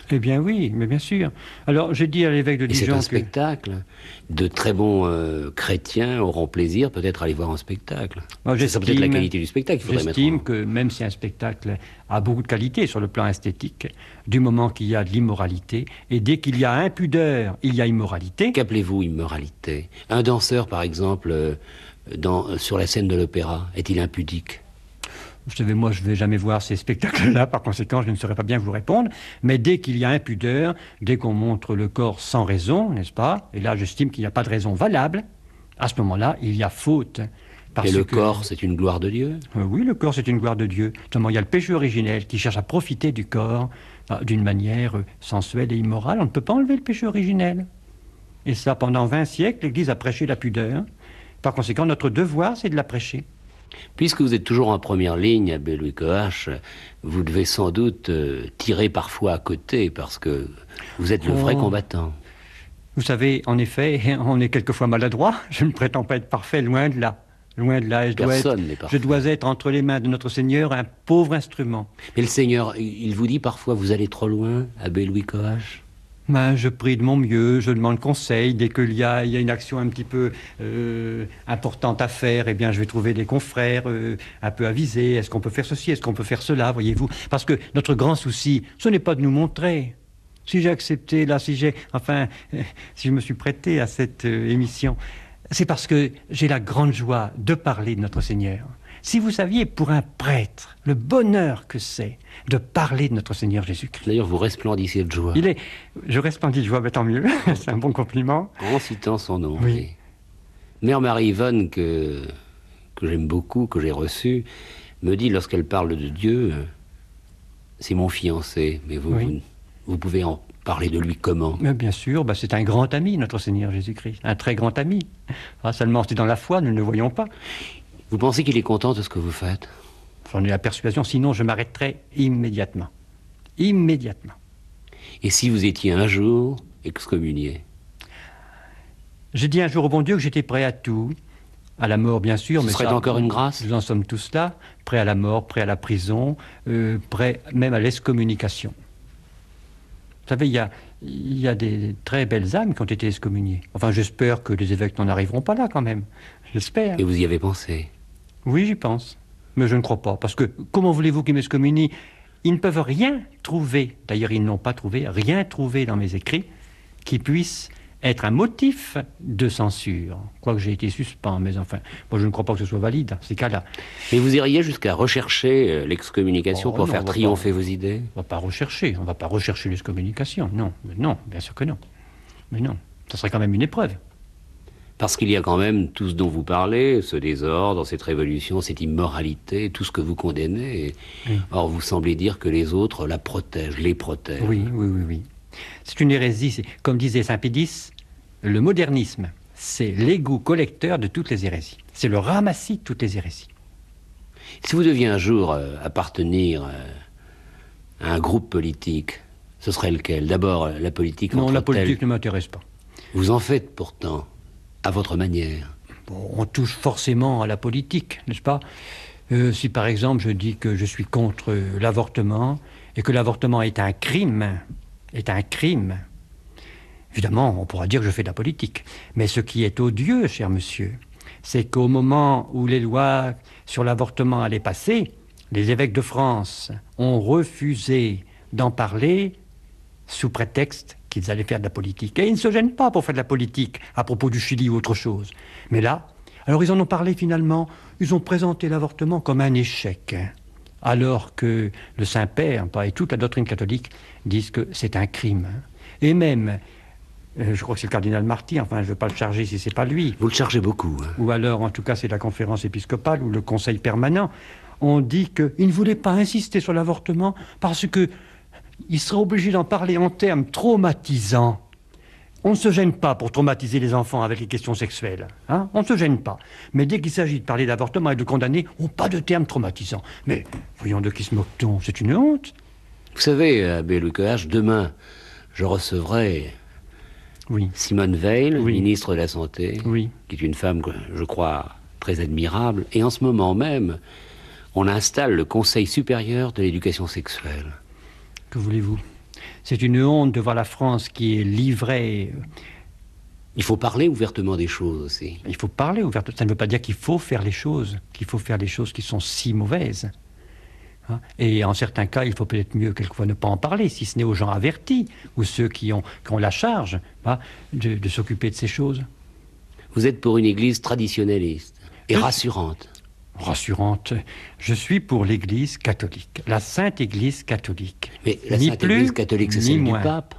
Eh bien oui, mais bien sûr. Alors j'ai dit à l'évêque de Et c'est Dijon un que... spectacle. De très bons euh, chrétiens auront plaisir peut-être à aller voir un spectacle. Moi, C'est ça peut-être la j'estime- qualité du spectacle qu'il faudrait mettre J'estime en... que même si un spectacle a beaucoup de qualité sur le plan esthétique, du moment qu'il y a de l'immoralité, et dès qu'il y a impudeur, il y a immoralité. Qu'appelez-vous immoralité? Un danseur, par exemple, euh, dans, sur la scène de l'opéra, est-il impudique? Vous savez, moi, je ne vais jamais voir ces spectacles-là, par conséquent, je ne saurais pas bien vous répondre. Mais dès qu'il y a impudeur, dès qu'on montre le corps sans raison, n'est-ce pas? Et là, j'estime qu'il n'y a pas de raison valable. À ce moment-là, il y a faute. Parce Et le que- corps, c'est une gloire de Dieu? Euh, oui, le corps, c'est une gloire de Dieu. Seulement, il y a le péché originel qui cherche à profiter du corps euh, d'une manière euh, sensuelle et immorale. On ne peut pas enlever le péché originel. Et ça, pendant vingt siècles, l'Église a prêché la pudeur. Par conséquent, notre devoir, c'est de la prêcher. Puisque vous êtes toujours en première ligne, abbé Louis Coache, vous devez sans doute euh, tirer parfois à côté, parce que vous êtes le vrai Oh. combattant. Vous savez, en effet, on est quelquefois maladroit. Je ne prétends pas être parfait, loin de là. Loin de là. Et je dois Personne être- n'est parfait. Je dois être entre les mains de notre Seigneur un pauvre instrument. Mais le Seigneur, il vous dit parfois, vous allez trop loin, abbé Louis Coache? Ben, je prie de mon mieux, je demande conseil. Dès qu'il y a, il y a une action un petit peu euh, importante à faire, eh bien, je vais trouver des confrères euh, un peu avisés. Est-ce qu'on peut faire ceci? Est-ce qu'on peut faire cela? Voyez-vous? Parce que notre grand souci, ce n'est pas de nous montrer. Si j'ai accepté, là, si j'ai, enfin, euh, si je me suis prêté à cette euh, émission, c'est parce que j'ai la grande joie de parler de notre Seigneur. Si vous saviez, pour un prêtre, le bonheur que c'est de parler de notre Seigneur Jésus-Christ. D'ailleurs, vous resplendissez de joie, Il est, je resplendis de joie, mais tant mieux, c'est un bon compliment. en citant son nom. Oui. Mère Marie-Yvonne, que, que j'aime beaucoup, que j'ai reçue, me dit, lorsqu'elle parle de Dieu, euh, c'est mon fiancé, mais vous, Oui. vous, vous pouvez en parler de lui comment? Mais bien sûr, bah, c'est un grand ami, notre Seigneur Jésus-Christ, un très grand ami. Ah, seulement, c'est dans la foi, nous ne le voyons pas. Vous pensez qu'il est content de ce que vous faites? J'en ai la persuasion, sinon je m'arrêterai immédiatement. Immédiatement. Et si vous étiez un jour excommunié? J'ai dit un jour au bon Dieu que j'étais prêt à tout, à la mort bien sûr, Ce mais serait ça, encore une grâce? nous en sommes tous là, prêts à la mort, prêts à la prison, euh, prêts même à l'excommunication. Vous savez, il y a, il y a des très belles âmes qui ont été excommuniées. Enfin, j'espère que les évêques n'en arriveront pas là quand même. J'espère. Et vous y avez pensé? Oui, j'y pense. Mais je ne crois pas. Parce que comment voulez-vous qu'ils m'excommunient? Ils ne peuvent rien trouver, d'ailleurs ils n'ont pas trouvé, rien trouvé dans mes écrits qui puisse être un motif de censure. Quoique j'ai été suspens, mais enfin, moi je ne crois pas que ce soit valide dans ces cas-là. Mais vous iriez jusqu'à rechercher euh, l'excommunication Oh, pour non, faire on va triompher pas. vos idées? On ne va pas rechercher, on ne va pas rechercher l'excommunication. Non, mais non, bien sûr que non. Mais non, ça serait quand même une épreuve. Parce qu'il y a quand même tout ce dont vous parlez, ce désordre, cette révolution, cette immoralité, tout ce que vous condamnez. Oui. Or, vous semblez dire que les autres la protègent, les protègent. Oui, oui, oui, oui. C'est une hérésie. c'est- Comme disait Saint Pédis, le modernisme, c'est l'égout collecteur de toutes les hérésies. C'est le ramassis de toutes les hérésies. Si vous deviez un jour euh, appartenir euh, à un groupe politique, ce serait lequel? D'abord, euh, la politique Non, la entre telle- politique ne m'intéresse pas. Vous en faites pourtant, à votre manière. Bon, on touche forcément à la politique, n'est-ce pas? Euh, si par exemple je dis que je suis contre euh, l'avortement et que l'avortement est un crime, est un crime, évidemment on pourra dire que je fais de la politique. Mais ce qui est odieux, cher monsieur, c'est qu'au moment où les lois sur l'avortement allaient passer, les évêques de France ont refusé d'en parler sous prétexte qu'ils allaient faire de la politique. Et ils ne se gênent pas pour faire de la politique à propos du Chili ou autre chose. Mais là, alors ils en ont parlé finalement, ils ont présenté l'avortement comme un échec. hein. Alors que le Saint-Père et toute la doctrine catholique disent que c'est un crime. hein. Et même, euh, je crois que c'est le cardinal Marty, enfin je ne veux pas le charger si ce n'est pas lui, Vous le chargez beaucoup. hein. ou alors en tout cas c'est la conférence épiscopale ou le conseil permanent, on dit qu'ils ne voulaient pas insister sur l'avortement parce que il serait obligé d'en parler en termes traumatisants. On ne se gêne pas pour traumatiser les enfants avec les questions sexuelles. Hein, on ne se gêne pas. Mais dès qu'il s'agit de parler d'avortement et de condamner, on n'a pas de termes traumatisants. Mais voyons de qui se moque-t-on? C'est une honte. Vous savez, abbé Louis Coache, demain, je recevrai Oui, Simone Veil, Oui. ministre de la Santé, oui. qui est une femme que je crois très admirable. Et en ce moment même, on installe le Conseil supérieur de l'éducation sexuelle. Que voulez-vous? C'est une honte de voir la France qui est livrée. Il faut parler ouvertement des choses aussi. Il faut parler ouvertement. Ça ne veut pas dire qu'il faut faire les choses, qu'il faut faire les choses qui sont si mauvaises. Hein? Et en certains cas, il faut peut-être mieux quelquefois ne pas en parler, si ce n'est aux gens avertis, ou ceux qui ont, qui ont la charge hein, de, de s'occuper de ces choses. Vous êtes pour une église traditionnaliste et Je... rassurante. Rassurante. Je suis pour l'église catholique, la sainte église catholique. Mais la ni sainte plus, église catholique, c'est celle moins. du pape.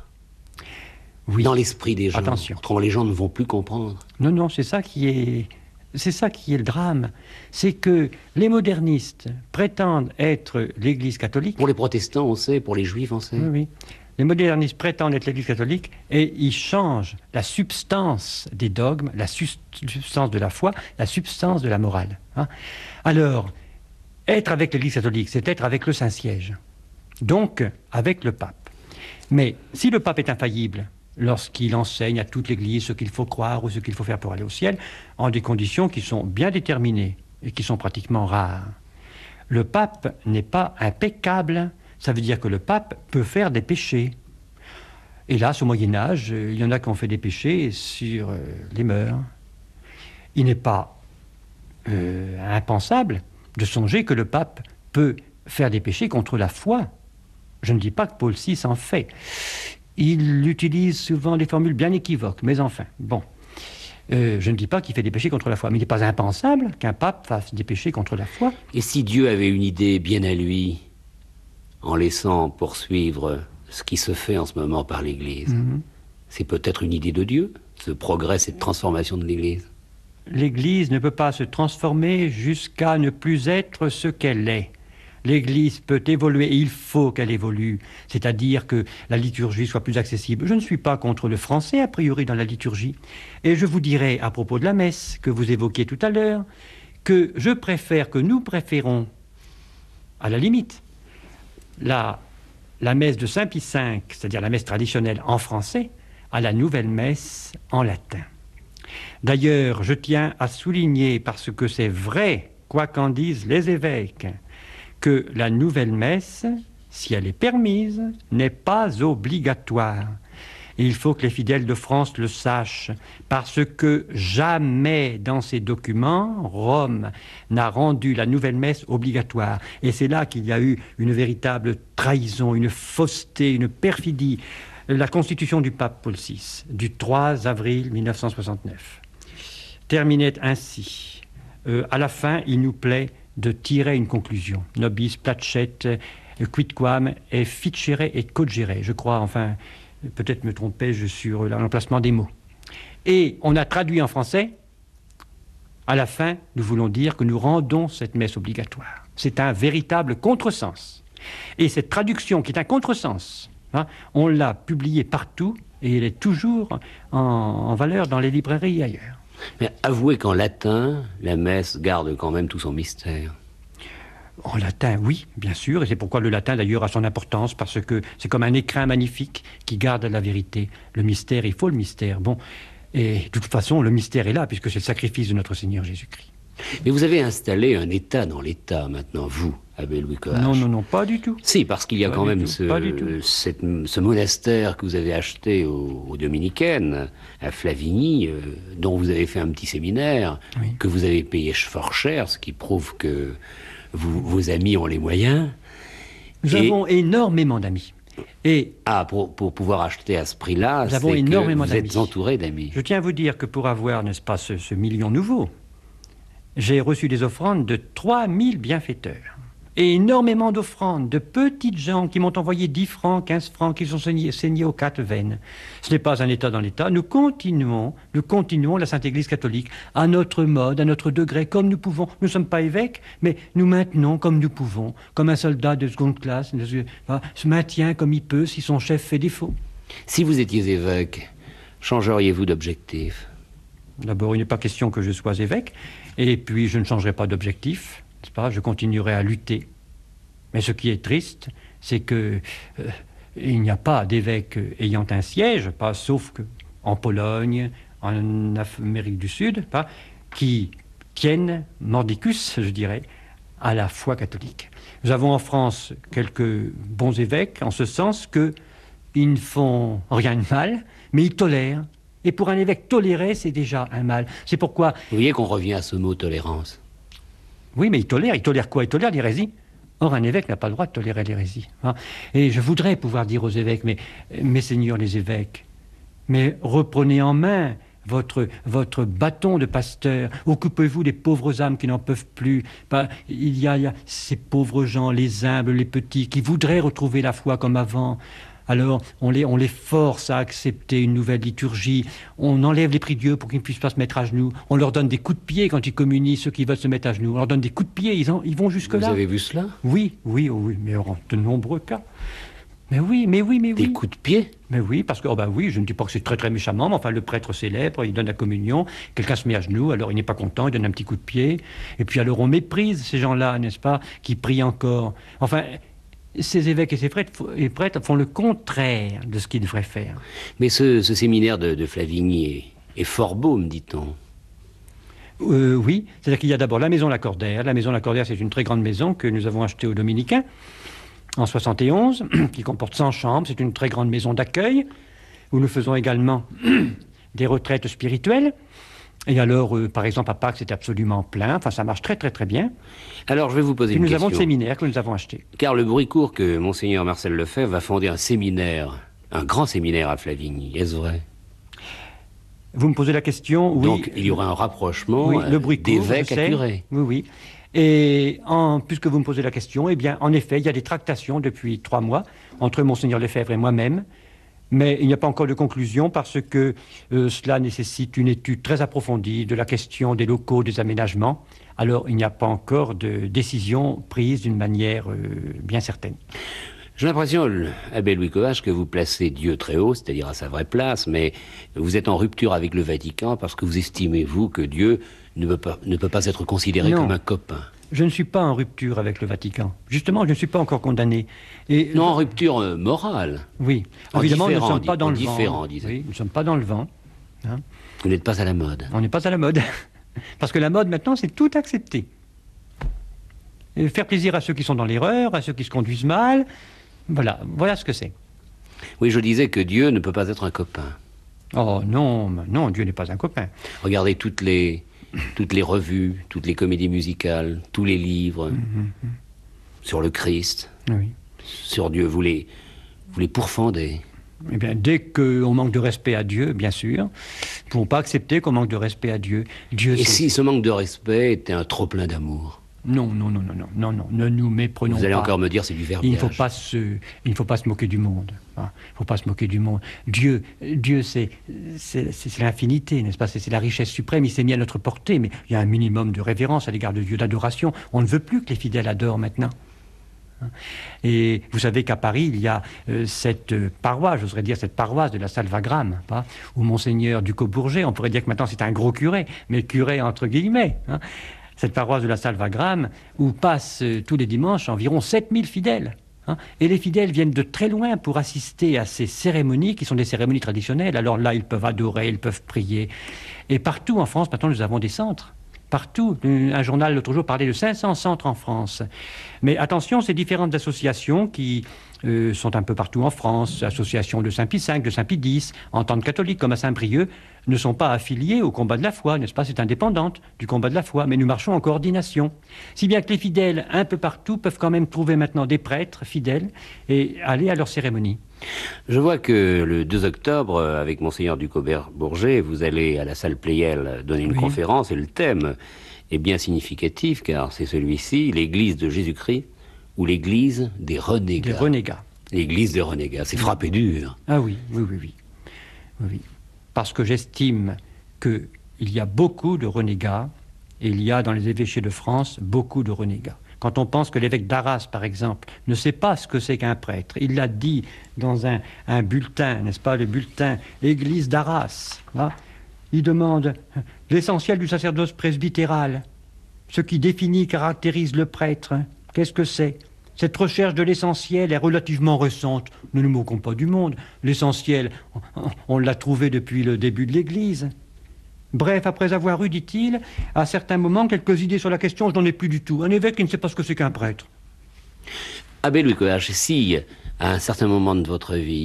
Oui. Dans l'esprit des gens. Attention. Autrement, les gens ne vont plus comprendre. Non, non, c'est ça qui est, c'est ça qui est le drame. C'est que les modernistes prétendent être l'Église catholique. Pour les protestants, on sait, pour les juifs, on sait. Oui, oui. Les modernistes prétendent être l'Église catholique et ils changent la substance des dogmes, la substance de la foi, la substance de la morale. Hein. Alors, être avec l'Église catholique, c'est être avec le Saint-Siège. Donc, avec le pape. Mais si le pape est infaillible, lorsqu'il enseigne à toute l'Église ce qu'il faut croire ou ce qu'il faut faire pour aller au ciel, en des conditions qui sont bien déterminées et qui sont pratiquement rares. Le pape n'est pas impeccable, ça veut dire que le pape peut faire des péchés. Hélas, au Moyen-Âge, il y en a qui ont fait des péchés sur euh, les mœurs. Il n'est pas euh, impensable de songer que le pape peut faire des péchés contre la foi. Je ne dis pas que Paul six en fait. Il utilise souvent des formules bien équivoques, mais enfin, bon. Euh, je ne dis pas qu'il fait des péchés contre la foi, mais il n'est pas impensable qu'un pape fasse des péchés contre la foi. Et si Dieu avait une idée bien à lui, en laissant poursuivre ce qui se fait en ce moment par l'Église, mm-hmm. c'est peut-être une idée de Dieu, ce progrès, cette transformation de l'Église. L'Église ne peut pas se transformer jusqu'à ne plus être ce qu'elle est. L'Église peut évoluer, et il faut qu'elle évolue, c'est-à-dire que la liturgie soit plus accessible. Je ne suis pas contre le français, a priori, dans la liturgie. Et je vous dirai, à propos de la messe, que vous évoquiez tout à l'heure, que je préfère, que nous préférons, à la limite, la, la messe de Saint Pie cinq, c'est-à-dire la messe traditionnelle en français, à la nouvelle messe en latin. D'ailleurs, je tiens à souligner, parce que c'est vrai, quoi qu'en disent les évêques, que la nouvelle messe, si elle est permise, n'est pas obligatoire. Et il faut que les fidèles de France le sachent, parce que jamais dans ces documents, Rome n'a rendu la nouvelle messe obligatoire. Et c'est là qu'il y a eu une véritable trahison, une fausseté, une perfidie. La constitution du pape Paul six, du trois avril mille neuf cent soixante-neuf, terminait ainsi. Euh, à la fin, il nous plaît de tirer une conclusion. Nobis placet quidquam et ficere et cogere. Je crois, enfin, peut-être me trompais-je sur l'emplacement des mots. Et on a traduit en français, à la fin, nous voulons dire que nous rendons cette messe obligatoire. C'est un véritable contresens. Et cette traduction, qui est un contresens, hein, on l'a publiée partout et elle est toujours en, en valeur dans les librairies et ailleurs. Mais avouez qu'en latin, la messe garde quand même tout son mystère. En latin, oui, bien sûr, et c'est pourquoi le latin d'ailleurs a son importance, parce que c'est comme un écrin magnifique qui garde la vérité. Le mystère, il faut le mystère. Bon, et de toute façon, le mystère est là, puisque c'est le sacrifice de notre Seigneur Jésus-Christ. Mais vous avez installé un État dans l'État maintenant, vous, abbé Louis Coache. Non, non, non, pas du tout. Si, parce qu'il y a pas quand même tout, ce, cette, ce monastère que vous avez acheté aux, aux Dominicaines, à Flavigny, euh, dont vous avez fait un petit séminaire, oui. que vous avez payé fort cher, ce qui prouve que vous, vos amis ont les moyens. Nous Et... avons énormément d'amis. Et ah, pour, pour pouvoir acheter à ce prix-là, c'est que vous êtes entouré d'amis. Je tiens à vous dire que pour avoir, n'est-ce pas, ce, ce million nouveau, j'ai reçu des offrandes de trois mille bienfaiteurs. Et énormément d'offrandes de petites gens qui m'ont envoyé dix francs, quinze francs, qui sont saignés, saignés aux quatre veines. Ce n'est pas un État dans l'État. Nous continuons, nous continuons la Sainte Église catholique à notre mode, à notre degré, comme nous pouvons. Nous ne sommes pas évêques, mais nous maintenons comme nous pouvons, comme un soldat de seconde classe se maintient comme il peut si son chef fait défaut. Si vous étiez évêque, changeriez-vous d'objectif ? D'abord, il n'est pas question que je sois évêque, et puis je ne changerai pas d'objectif. Pas, je continuerai à lutter. Mais ce qui est triste, c'est que euh, il n'y a pas d'évêque ayant un siège, pas sauf que en Pologne, en Amérique du Sud, pas, qui tiennent mordicus, je dirais, à la foi catholique. Nous avons en France quelques bons évêques, en ce sens que ils ne font rien de mal, mais ils tolèrent. Et pour un évêque, tolérer, c'est déjà un mal. C'est pourquoi... Vous voyez qu'on revient à ce mot tolérance. Oui, mais il tolère. Il tolère quoi? Il tolère l'hérésie. Or, un évêque n'a pas le droit de tolérer l'hérésie. Hein. Et je voudrais pouvoir dire aux évêques, mais, mes seigneurs les évêques, mais reprenez en main votre, votre bâton de pasteur, occupez-vous des pauvres âmes qui n'en peuvent plus. Ben, il, y a, il y a ces pauvres gens, les humbles, les petits, qui voudraient retrouver la foi comme avant. Alors, on les, on les force à accepter une nouvelle liturgie, on enlève les prix de Dieu pour qu'ils ne puissent pas se mettre à genoux, on leur donne des coups de pied quand ils communient, ceux qui veulent se mettre à genoux, on leur donne des coups de pied, ils, en, ils vont jusque-là. Vous avez vu cela? Oui, oui, oui, mais en de nombreux cas. Mais oui, mais oui, mais oui. Des coups de pied? Mais oui, parce que, oh ben oui, je ne dis pas que c'est très très méchamment, mais enfin le prêtre célèbre, il donne la communion, quelqu'un se met à genoux, alors il n'est pas content, il donne un petit coup de pied, et puis alors on méprise ces gens-là, n'est-ce pas, qui prient encore. Enfin... Ces évêques et ces prêtres, et prêtres font le contraire de ce qu'ils devraient faire. Mais ce, ce séminaire de, de Flavigny est, est fort beau, me dit-on. Euh, oui, c'est-à-dire qu'il y a d'abord la maison Lacordaire. La maison Lacordaire, c'est une très grande maison que nous avons achetée aux Dominicains en soixante et onze, qui comporte cent chambres. C'est une très grande maison d'accueil, où nous faisons également des retraites spirituelles. Et alors, euh, par exemple, à Pâques, c'est absolument plein. Enfin, ça marche très, très, très bien. Alors, je vais vous poser Et une nous question. avons le séminaire que nous avons acheté. Car le bruit court que Monseigneur Marcel Lefebvre va fonder un séminaire, un grand séminaire à Flavigny. Est-ce vrai? Vous me posez la question, oui. Donc, il y aura un rapprochement oui, le bruit court, d'évêque à curé. Oui, oui. Et en, puisque vous me posez la question, eh bien, en effet, il y a des tractations depuis trois mois entre Monseigneur Lefebvre et moi-même. Mais il n'y a pas encore de conclusion parce que euh, cela nécessite une étude très approfondie de la question des locaux, des aménagements. Alors, il n'y a pas encore de décision prise d'une manière euh, bien certaine. J'ai l'impression, abbé Louis Covache, que vous placez Dieu très haut, c'est-à-dire à sa vraie place, mais vous êtes en rupture avec le Vatican parce que vous estimez, vous, que Dieu ne peut pas, ne peut pas être considéré non. comme un copain. Je ne suis pas en rupture avec le Vatican. Justement, je ne suis pas encore condamné. Et non, en rupture euh, morale. Oui. En Évidemment, nous ne sommes dit, pas dans le différent, vent. disait. Oui, nous ne sommes pas dans le vent. Hein. Vous n'êtes pas à la mode. On n'est pas à la mode. Parce que la mode, maintenant, c'est tout accepter. Et faire plaisir à ceux qui sont dans l'erreur, à ceux qui se conduisent mal. Voilà, voilà ce que c'est. Oui, je disais que Dieu ne peut pas être un copain. Oh non, non, Dieu n'est pas un copain. Regardez toutes les... toutes les revues, toutes les comédies musicales, tous les livres mm-hmm. sur le Christ, oui. sur Dieu, vous les, vous les pourfendez. Eh bien, dès qu'on manque de respect à Dieu, bien sûr, nous ne pouvons pas accepter qu'on manque de respect à Dieu. Dieu Et si ce manque de respect était un trop-plein d'amour? Non, non, non, non, non, non, non, ne nous méprenons pas. Vous allez encore me dire c'est du verbiage. Il ne faut pas se, il ne faut pas se moquer du monde. Hein. Il ne faut pas se moquer du monde. Dieu, Dieu, c'est, c'est, c'est l'infinité, n'est-ce pas? C'est, c'est la richesse suprême. Il s'est mis à notre portée, mais il y a un minimum de révérence à l'égard de Dieu, d'adoration. On ne veut plus que les fidèles adorent maintenant. Et vous savez qu'à Paris, il y a euh, cette euh, paroisse, j'oserais dire cette paroisse de la Salvagrame, pas, où Monseigneur Ducos-Bourget, on pourrait dire que maintenant c'est un gros curé, mais curé entre guillemets, hein, cette paroisse de la Salvagrame, où passent euh, tous les dimanches environ sept mille fidèles. Hein, et les fidèles viennent de très loin pour assister à ces cérémonies qui sont des cérémonies traditionnelles. Alors là, ils peuvent adorer, ils peuvent prier. Et partout en France, maintenant, nous avons des centres. Partout. Un journal l'autre jour parlait de cinq cents centres en France. Mais attention, ces différentes associations qui euh, sont un peu partout en France, associations de Saint-Pie cinq, de Saint-Pie dix, ententes catholiques comme à Saint-Brieuc, ne sont pas affiliées au combat de la foi, n'est-ce pas? C'est indépendante du combat de la foi, mais nous marchons en coordination. Si bien que les fidèles, un peu partout, peuvent quand même trouver maintenant des prêtres fidèles et aller à leurs cérémonies. Je vois que le deux octobre, avec Monseigneur Ducos-Bourget, vous allez à la salle Pleyel donner une oui. conférence, et le thème est bien significatif, car c'est celui-ci, l'Église de Jésus-Christ, ou l'Église des renégats. Des renégats. L'Église des renégats, c'est frappé dur. Ah oui, oui, oui, oui. oui, oui. Parce que j'estime qu'il y a beaucoup de renégats, et il y a dans les évêchés de France beaucoup de renégats. Quand on pense que l'évêque d'Arras, par exemple, ne sait pas ce que c'est qu'un prêtre, il l'a dit dans un, un bulletin, n'est-ce pas, le bulletin Église d'Arras, hein, il demande l'essentiel du sacerdoce presbytéral, ce qui définit, caractérise le prêtre, hein, qu'est-ce que c'est? Cette recherche de l'essentiel est relativement récente. Ne nous moquons pas du monde. L'essentiel, on, on l'a trouvé depuis le début de l'Église. Bref, après avoir eu, dit-il, à certains moments, quelques idées sur la question, je n'en ai plus du tout. Un évêque qui ne sait pas ce que c'est qu'un prêtre. Abbé Louis Covache, si, à un certain moment de votre vie,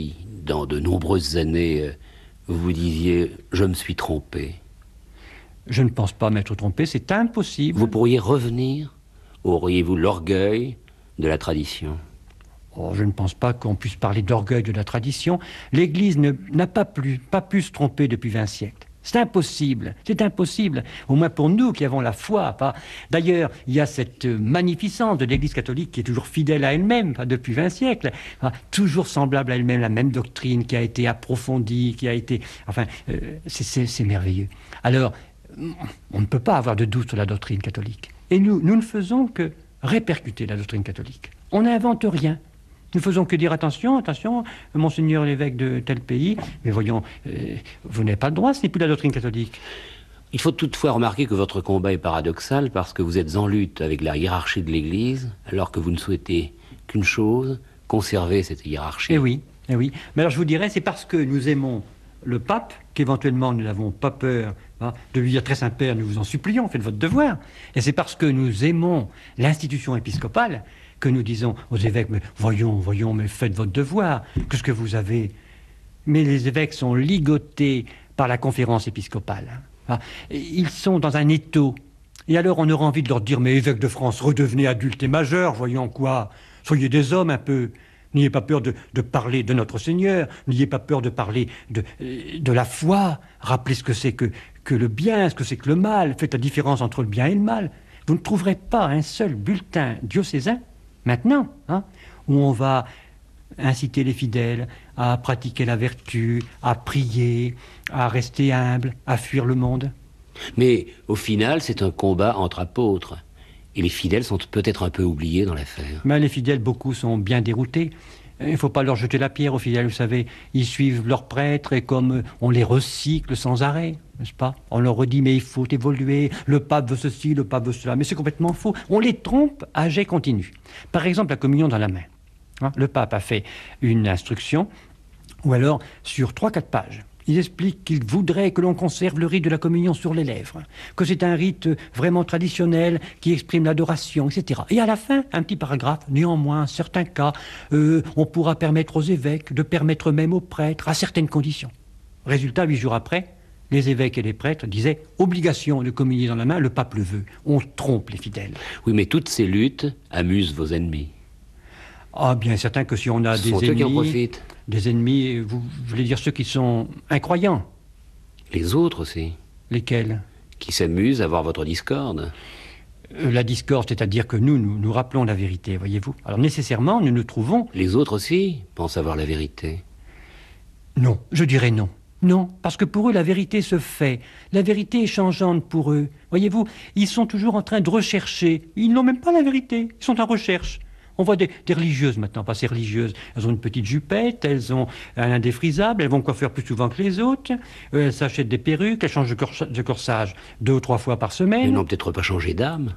dans de nombreuses années, euh, vous vous disiez « je me suis trompé ». Je ne pense pas m'être trompé, c'est impossible. Vous pourriez revenir? Auriez-vous l'orgueil de la tradition? Oh, je ne pense pas qu'on puisse parler d'orgueil de la tradition. L'Église ne- n'a pas, plus- pas pu se tromper depuis vingt siècles. C'est impossible, c'est impossible, au moins pour nous qui avons la foi. Pas... D'ailleurs, il y a cette euh, magnificence de l'Église catholique qui est toujours fidèle à elle-même, pas depuis vingt siècles, hein, toujours semblable à elle-même, la même doctrine qui a été approfondie, qui a été... Enfin, euh, c'est- c'est c'est merveilleux. Alors, on ne peut pas avoir de doute sur la doctrine catholique. Et nous, nous ne faisons que répercuter la doctrine catholique. On n'invente rien. Nous faisons que dire attention, attention, monseigneur l'évêque de tel pays, mais voyons, euh, vous n'avez pas le droit, ce n'est plus la doctrine catholique. Il faut toutefois remarquer que votre combat est paradoxal parce que vous êtes en lutte avec la hiérarchie de l'Église alors que vous ne souhaitez qu'une chose, conserver cette hiérarchie. Eh oui, eh oui. Mais alors je vous dirais, c'est parce que nous aimons le pape qu'éventuellement nous n'avons pas peur hein, de lui dire très Saint-Père, nous vous en supplions, faites votre devoir. Et c'est parce que nous aimons l'institution épiscopale que nous disons aux évêques, mais voyons, voyons, mais faites votre devoir, qu'est-ce que vous avez? Mais les évêques sont ligotés par la conférence épiscopale. hein. Ils sont dans un étau. Et alors on aura envie de leur dire, mais évêques de France, redevenez adultes et majeurs, voyons quoi, soyez des hommes un peu. N'ayez pas peur de, de parler de notre Seigneur, n'ayez pas peur de parler de, de la foi, rappelez ce que c'est que, que le bien, ce que c'est que le mal, faites la différence entre le bien et le mal. Vous ne trouverez pas un seul bulletin diocésain, maintenant, hein, où on va inciter les fidèles à pratiquer la vertu, à prier, à rester humble, à fuir le monde. Mais au final, c'est un combat entre apôtres. Et les fidèles sont peut-être un peu oubliés dans l'affaire. Mais les fidèles, beaucoup sont bien déroutés. Il ne faut pas leur jeter la pierre aux fidèles, vous savez. Ils suivent leurs prêtres et comme on les recycle sans arrêt, n'est-ce pas? On leur redit, mais il faut évoluer, le pape veut ceci, le pape veut cela. Mais c'est complètement faux. On les trompe à jet continu. Par exemple, la communion dans la main. Hein, le pape a fait une instruction, ou alors sur trois quatre pages. Il explique qu'il voudrait que l'on conserve le rite de la communion sur les lèvres, que c'est un rite vraiment traditionnel qui exprime l'adoration, et cetera. Et à la fin, un petit paragraphe, néanmoins, en certains cas, euh, on pourra permettre aux évêques de permettre même aux prêtres à certaines conditions. Résultat, huit jours après, les évêques et les prêtres disaient « obligation de communier dans la main, le pape le veut ». On trompe les fidèles. Oui, mais toutes ces luttes amusent vos ennemis. Ah, bien certain que si on a Ce des sont eux qui en ennemis, profitent. des ennemis, vous voulez dire ceux qui sont incroyants, Les autres aussi, lesquels? qui s'amusent à voir votre discorde. Euh, La discorde, c'est-à-dire que nous, nous, nous rappelons la vérité, voyez-vous. Alors nécessairement, nous nous trouvons... Les autres aussi pensent avoir la vérité. Non, je dirais non. Non, parce que pour eux, la vérité se fait. La vérité est changeante pour eux. Voyez-vous, ils sont toujours en train de rechercher. Ils n'ont même pas la vérité, ils sont en recherche. On voit des, des religieuses maintenant, pas ces religieuses. Elles ont une petite jupette, elles ont un indéfrisable, elles vont coiffer plus souvent que les autres, euh, elles s'achètent des perruques, elles changent de, corsa- de corsage deux ou trois fois par Ils semaine. n'ont peut-être pas changé d'âme.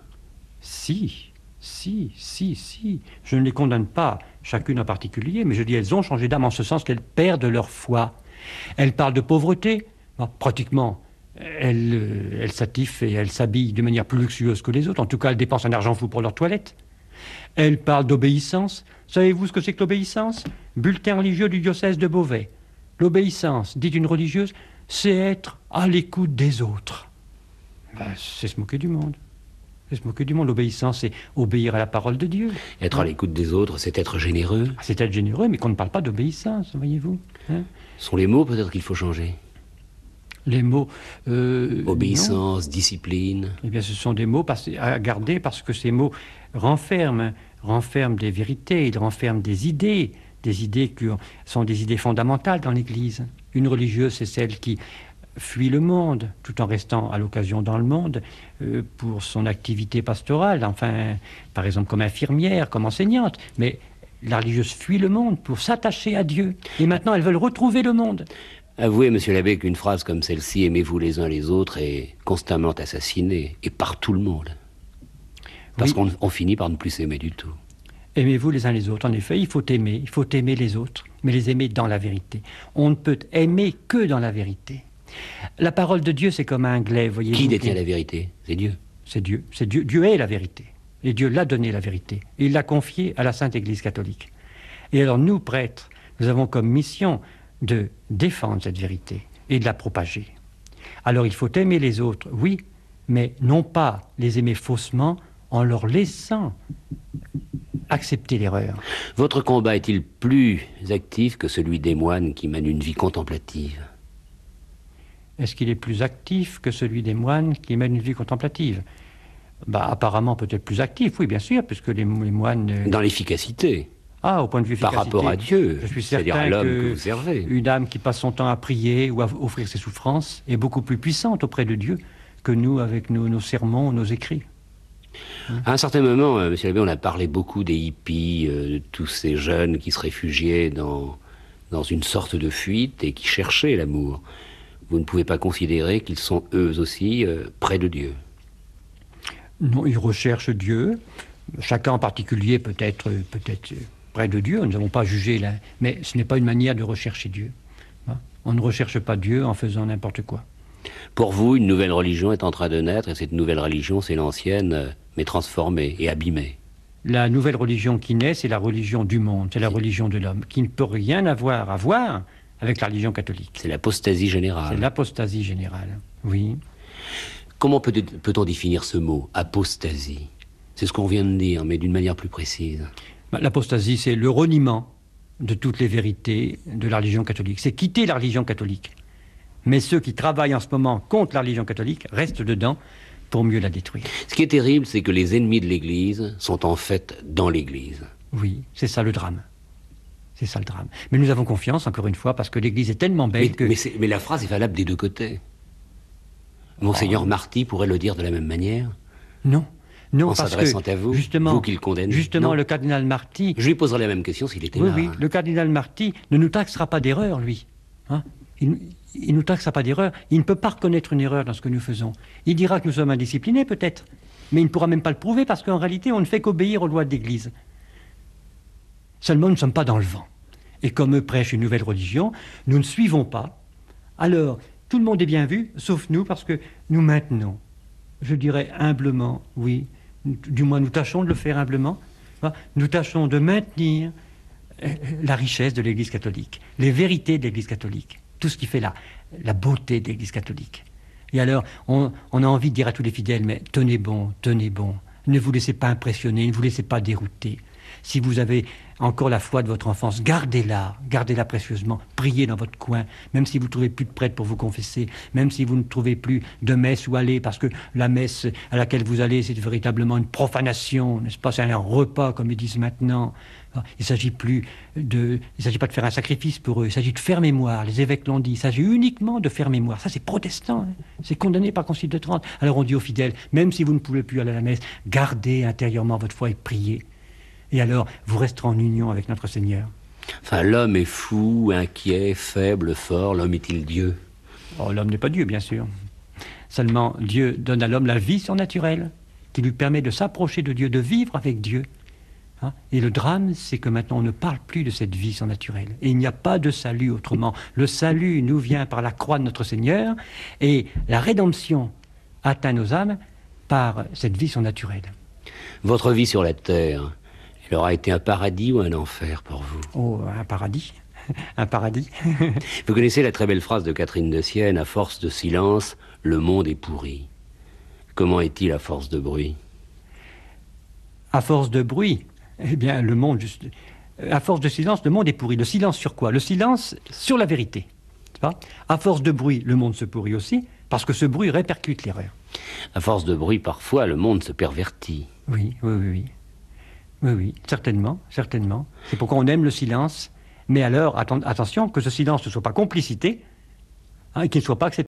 Si, si, si, si. Je ne les condamne pas, chacune en particulier, mais je dis elles ont changé d'âme en ce sens qu'elles perdent leur foi. Elles parlent de pauvreté, bon, pratiquement. Elles euh, elles s'attifent et elles s'habillent de manière plus luxueuse que les autres. En tout cas, elles dépensent un argent fou pour leur toilette. Elles parlent d'obéissance. Savez-vous ce que c'est que l'obéissance? Bulletin religieux du diocèse de Beauvais. L'obéissance, dit une religieuse, c'est être à l'écoute des autres. Ben, c'est se moquer du monde. C'est se moquer du monde. L'obéissance, c'est obéir à la parole de Dieu. Être à l'écoute des autres, c'est être généreux. C'est être généreux, mais qu'on ne parle pas d'obéissance, voyez-vous. Hein? Ce sont les mots peut-être qu'il faut changer. Les mots... euh, non. Obéissance, discipline. Eh bien, ce sont des mots parce- à garder parce que ces mots renferment, renferment des vérités, ils renferment des idées, des idées qui sont des idées fondamentales dans l'Église. Une religieuse, c'est celle qui fuit le monde, tout en restant à l'occasion dans le monde, euh, pour son activité pastorale, enfin, par exemple comme infirmière, comme enseignante. Mais la religieuse fuit le monde pour s'attacher à Dieu. Et maintenant, elles veulent retrouver le monde. Avouez, monsieur l'abbé, qu'une phrase comme celle-ci, aimez-vous les uns les autres, est constamment assassinée, et par tout le monde. Parce Oui. qu'on on finit par ne plus s'aimer du tout. Aimez-vous les uns les autres. En effet, il faut aimer, il faut aimer les autres, mais les aimer dans la vérité. On ne peut aimer que dans la vérité. La parole de Dieu, c'est comme un glaive, voyez-vous. Qui détient la vérité? C'est Dieu. C'est Dieu. C'est Dieu. Dieu est la vérité. Et Dieu l'a donné la vérité. Et il l'a confiée à la Sainte Église catholique. Et alors nous, prêtres, nous avons comme mission de défendre cette vérité et de la propager. Alors il faut aimer les autres, oui, mais non pas les aimer faussement en leur laissant accepter l'erreur. Votre combat est-il plus actif que celui des moines qui mènent une vie contemplative? Est-ce qu'il est plus actif que celui des moines qui mènent une vie contemplative? Bah, apparemment peut-être plus actif, oui, bien sûr, puisque les, les moines... Euh... Dans l'efficacité. Ah, au point de vue efficacité. Par rapport à Dieu, je suis c'est-à-dire à l'homme que vous servez. Une âme qui passe son temps à prier ou à offrir ses souffrances est beaucoup plus puissante auprès de Dieu que nous avec nos, nos sermons, nos écrits. Hein? À un certain moment, euh, Monsieur l'abbé, on a parlé beaucoup des hippies, euh, de tous ces jeunes qui se réfugiaient dans, dans une sorte de fuite et qui cherchaient l'amour. Vous ne pouvez pas considérer qu'ils sont eux aussi euh, près de Dieu? Non, ils recherchent Dieu. Chacun en particulier peut-être peut-être près de Dieu. Nous n'avons pas jugé là, mais ce n'est pas une manière de rechercher Dieu. On ne recherche pas Dieu en faisant n'importe quoi. Pour vous, une nouvelle religion est en train de naître, et cette nouvelle religion, c'est l'ancienne, mais transformée et abîmée. La nouvelle religion qui naît, c'est la religion du monde, c'est la religion de l'homme, qui ne peut rien avoir à voir avec la religion catholique. C'est l'apostasie générale. C'est l'apostasie générale, oui. Comment peut- peut-on définir ce mot, apostasie? C'est ce qu'on vient de dire, mais d'une manière plus précise. L'apostasie, c'est le reniement de toutes les vérités de la religion catholique. C'est quitter la religion catholique. Mais ceux qui travaillent en ce moment contre la religion catholique restent dedans pour mieux la détruire. Ce qui est terrible, c'est que les ennemis de l'Église sont en fait dans l'Église. Oui, c'est ça le drame. C'est ça le drame. Mais nous avons confiance, encore une fois, parce que l'Église est tellement belle Mais, que... mais, c'est- mais la phrase est valable des deux côtés. Monseigneur Oh. Marty pourrait le dire de la même manière, Non, non, en parce s'adressant que, à vous, justement, vous qui le condamnez. justement Non. le cardinal Marty... Je lui poserai la même question s'il était Oui, là. oui, le cardinal Marty ne nous taxera pas d'erreur, lui. Hein? Il ne nous taxera pas d'erreur. Il ne peut pas reconnaître une erreur dans ce que nous faisons. Il dira que nous sommes indisciplinés, peut-être, mais il ne pourra même pas le prouver, parce qu'en réalité, on ne fait qu'obéir aux lois de l'Église. Seulement, nous ne sommes pas dans le vent. Et comme eux prêchent une nouvelle religion, nous ne suivons pas. Alors, tout le monde est bien vu, sauf nous, parce que nous maintenons, je dirais humblement, oui, du moins nous tâchons de le faire humblement, hein, nous tâchons de maintenir euh, la richesse de l'Église catholique, les vérités de l'Église catholique, tout ce qui fait la, la beauté de l'Église catholique. Et alors, on, on a envie de dire à tous les fidèles, mais tenez bon, tenez bon, ne vous laissez pas impressionner, ne vous laissez pas dérouter. Si vous avez encore la foi de votre enfance, gardez-la, gardez-la précieusement, priez dans votre coin, même si vous ne trouvez plus de prêtre pour vous confesser, même si vous ne trouvez plus de messe où aller, parce que la messe à laquelle vous allez, c'est véritablement une profanation, n'est-ce pas? C'est un repas, comme ils disent maintenant. Il ne s'agit plus de, il s'agit pas de faire un sacrifice pour eux, il s'agit de faire mémoire, les évêques l'ont dit, il s'agit uniquement de faire mémoire. Ça, c'est protestant, hein. C'est condamné par le Concile de Trente. Alors on dit aux fidèles, même si vous ne pouvez plus aller à la messe, gardez intérieurement votre foi et priez. Et alors, vous resterez en union avec notre Seigneur. Enfin, l'homme est fou, inquiet, faible, fort. L'homme est-il Dieu? Oh, l'homme n'est pas Dieu, bien sûr. Seulement, Dieu donne à l'homme la vie surnaturelle, qui lui permet de s'approcher de Dieu, de vivre avec Dieu. Hein? Et le drame, c'est que maintenant, on ne parle plus de cette vie surnaturelle. Et il n'y a pas de salut autrement. Le salut nous vient par la croix de notre Seigneur, et la rédemption atteint nos âmes par cette vie surnaturelle. Votre vie sur la terre, elle aura été un paradis ou un enfer pour vous? Oh, un paradis. Un paradis. Vous connaissez la très belle phrase de Catherine de Sienne, à force de silence, le monde est pourri. Comment est-il à force de bruit? À force de bruit, eh bien, le monde, juste, à force de silence, le monde est pourri. Le silence sur quoi? Le silence sur la vérité. C'est pas? À force de bruit, le monde se pourrit aussi, parce que ce bruit répercute l'erreur. À force de bruit, parfois, le monde se pervertit. Oui, oui, oui, oui. Oui, oui, certainement, certainement. C'est pourquoi on aime le silence. Mais alors, atten- attention, que ce silence ne soit pas complicité, hein, et qu'il ne soit pas accepté.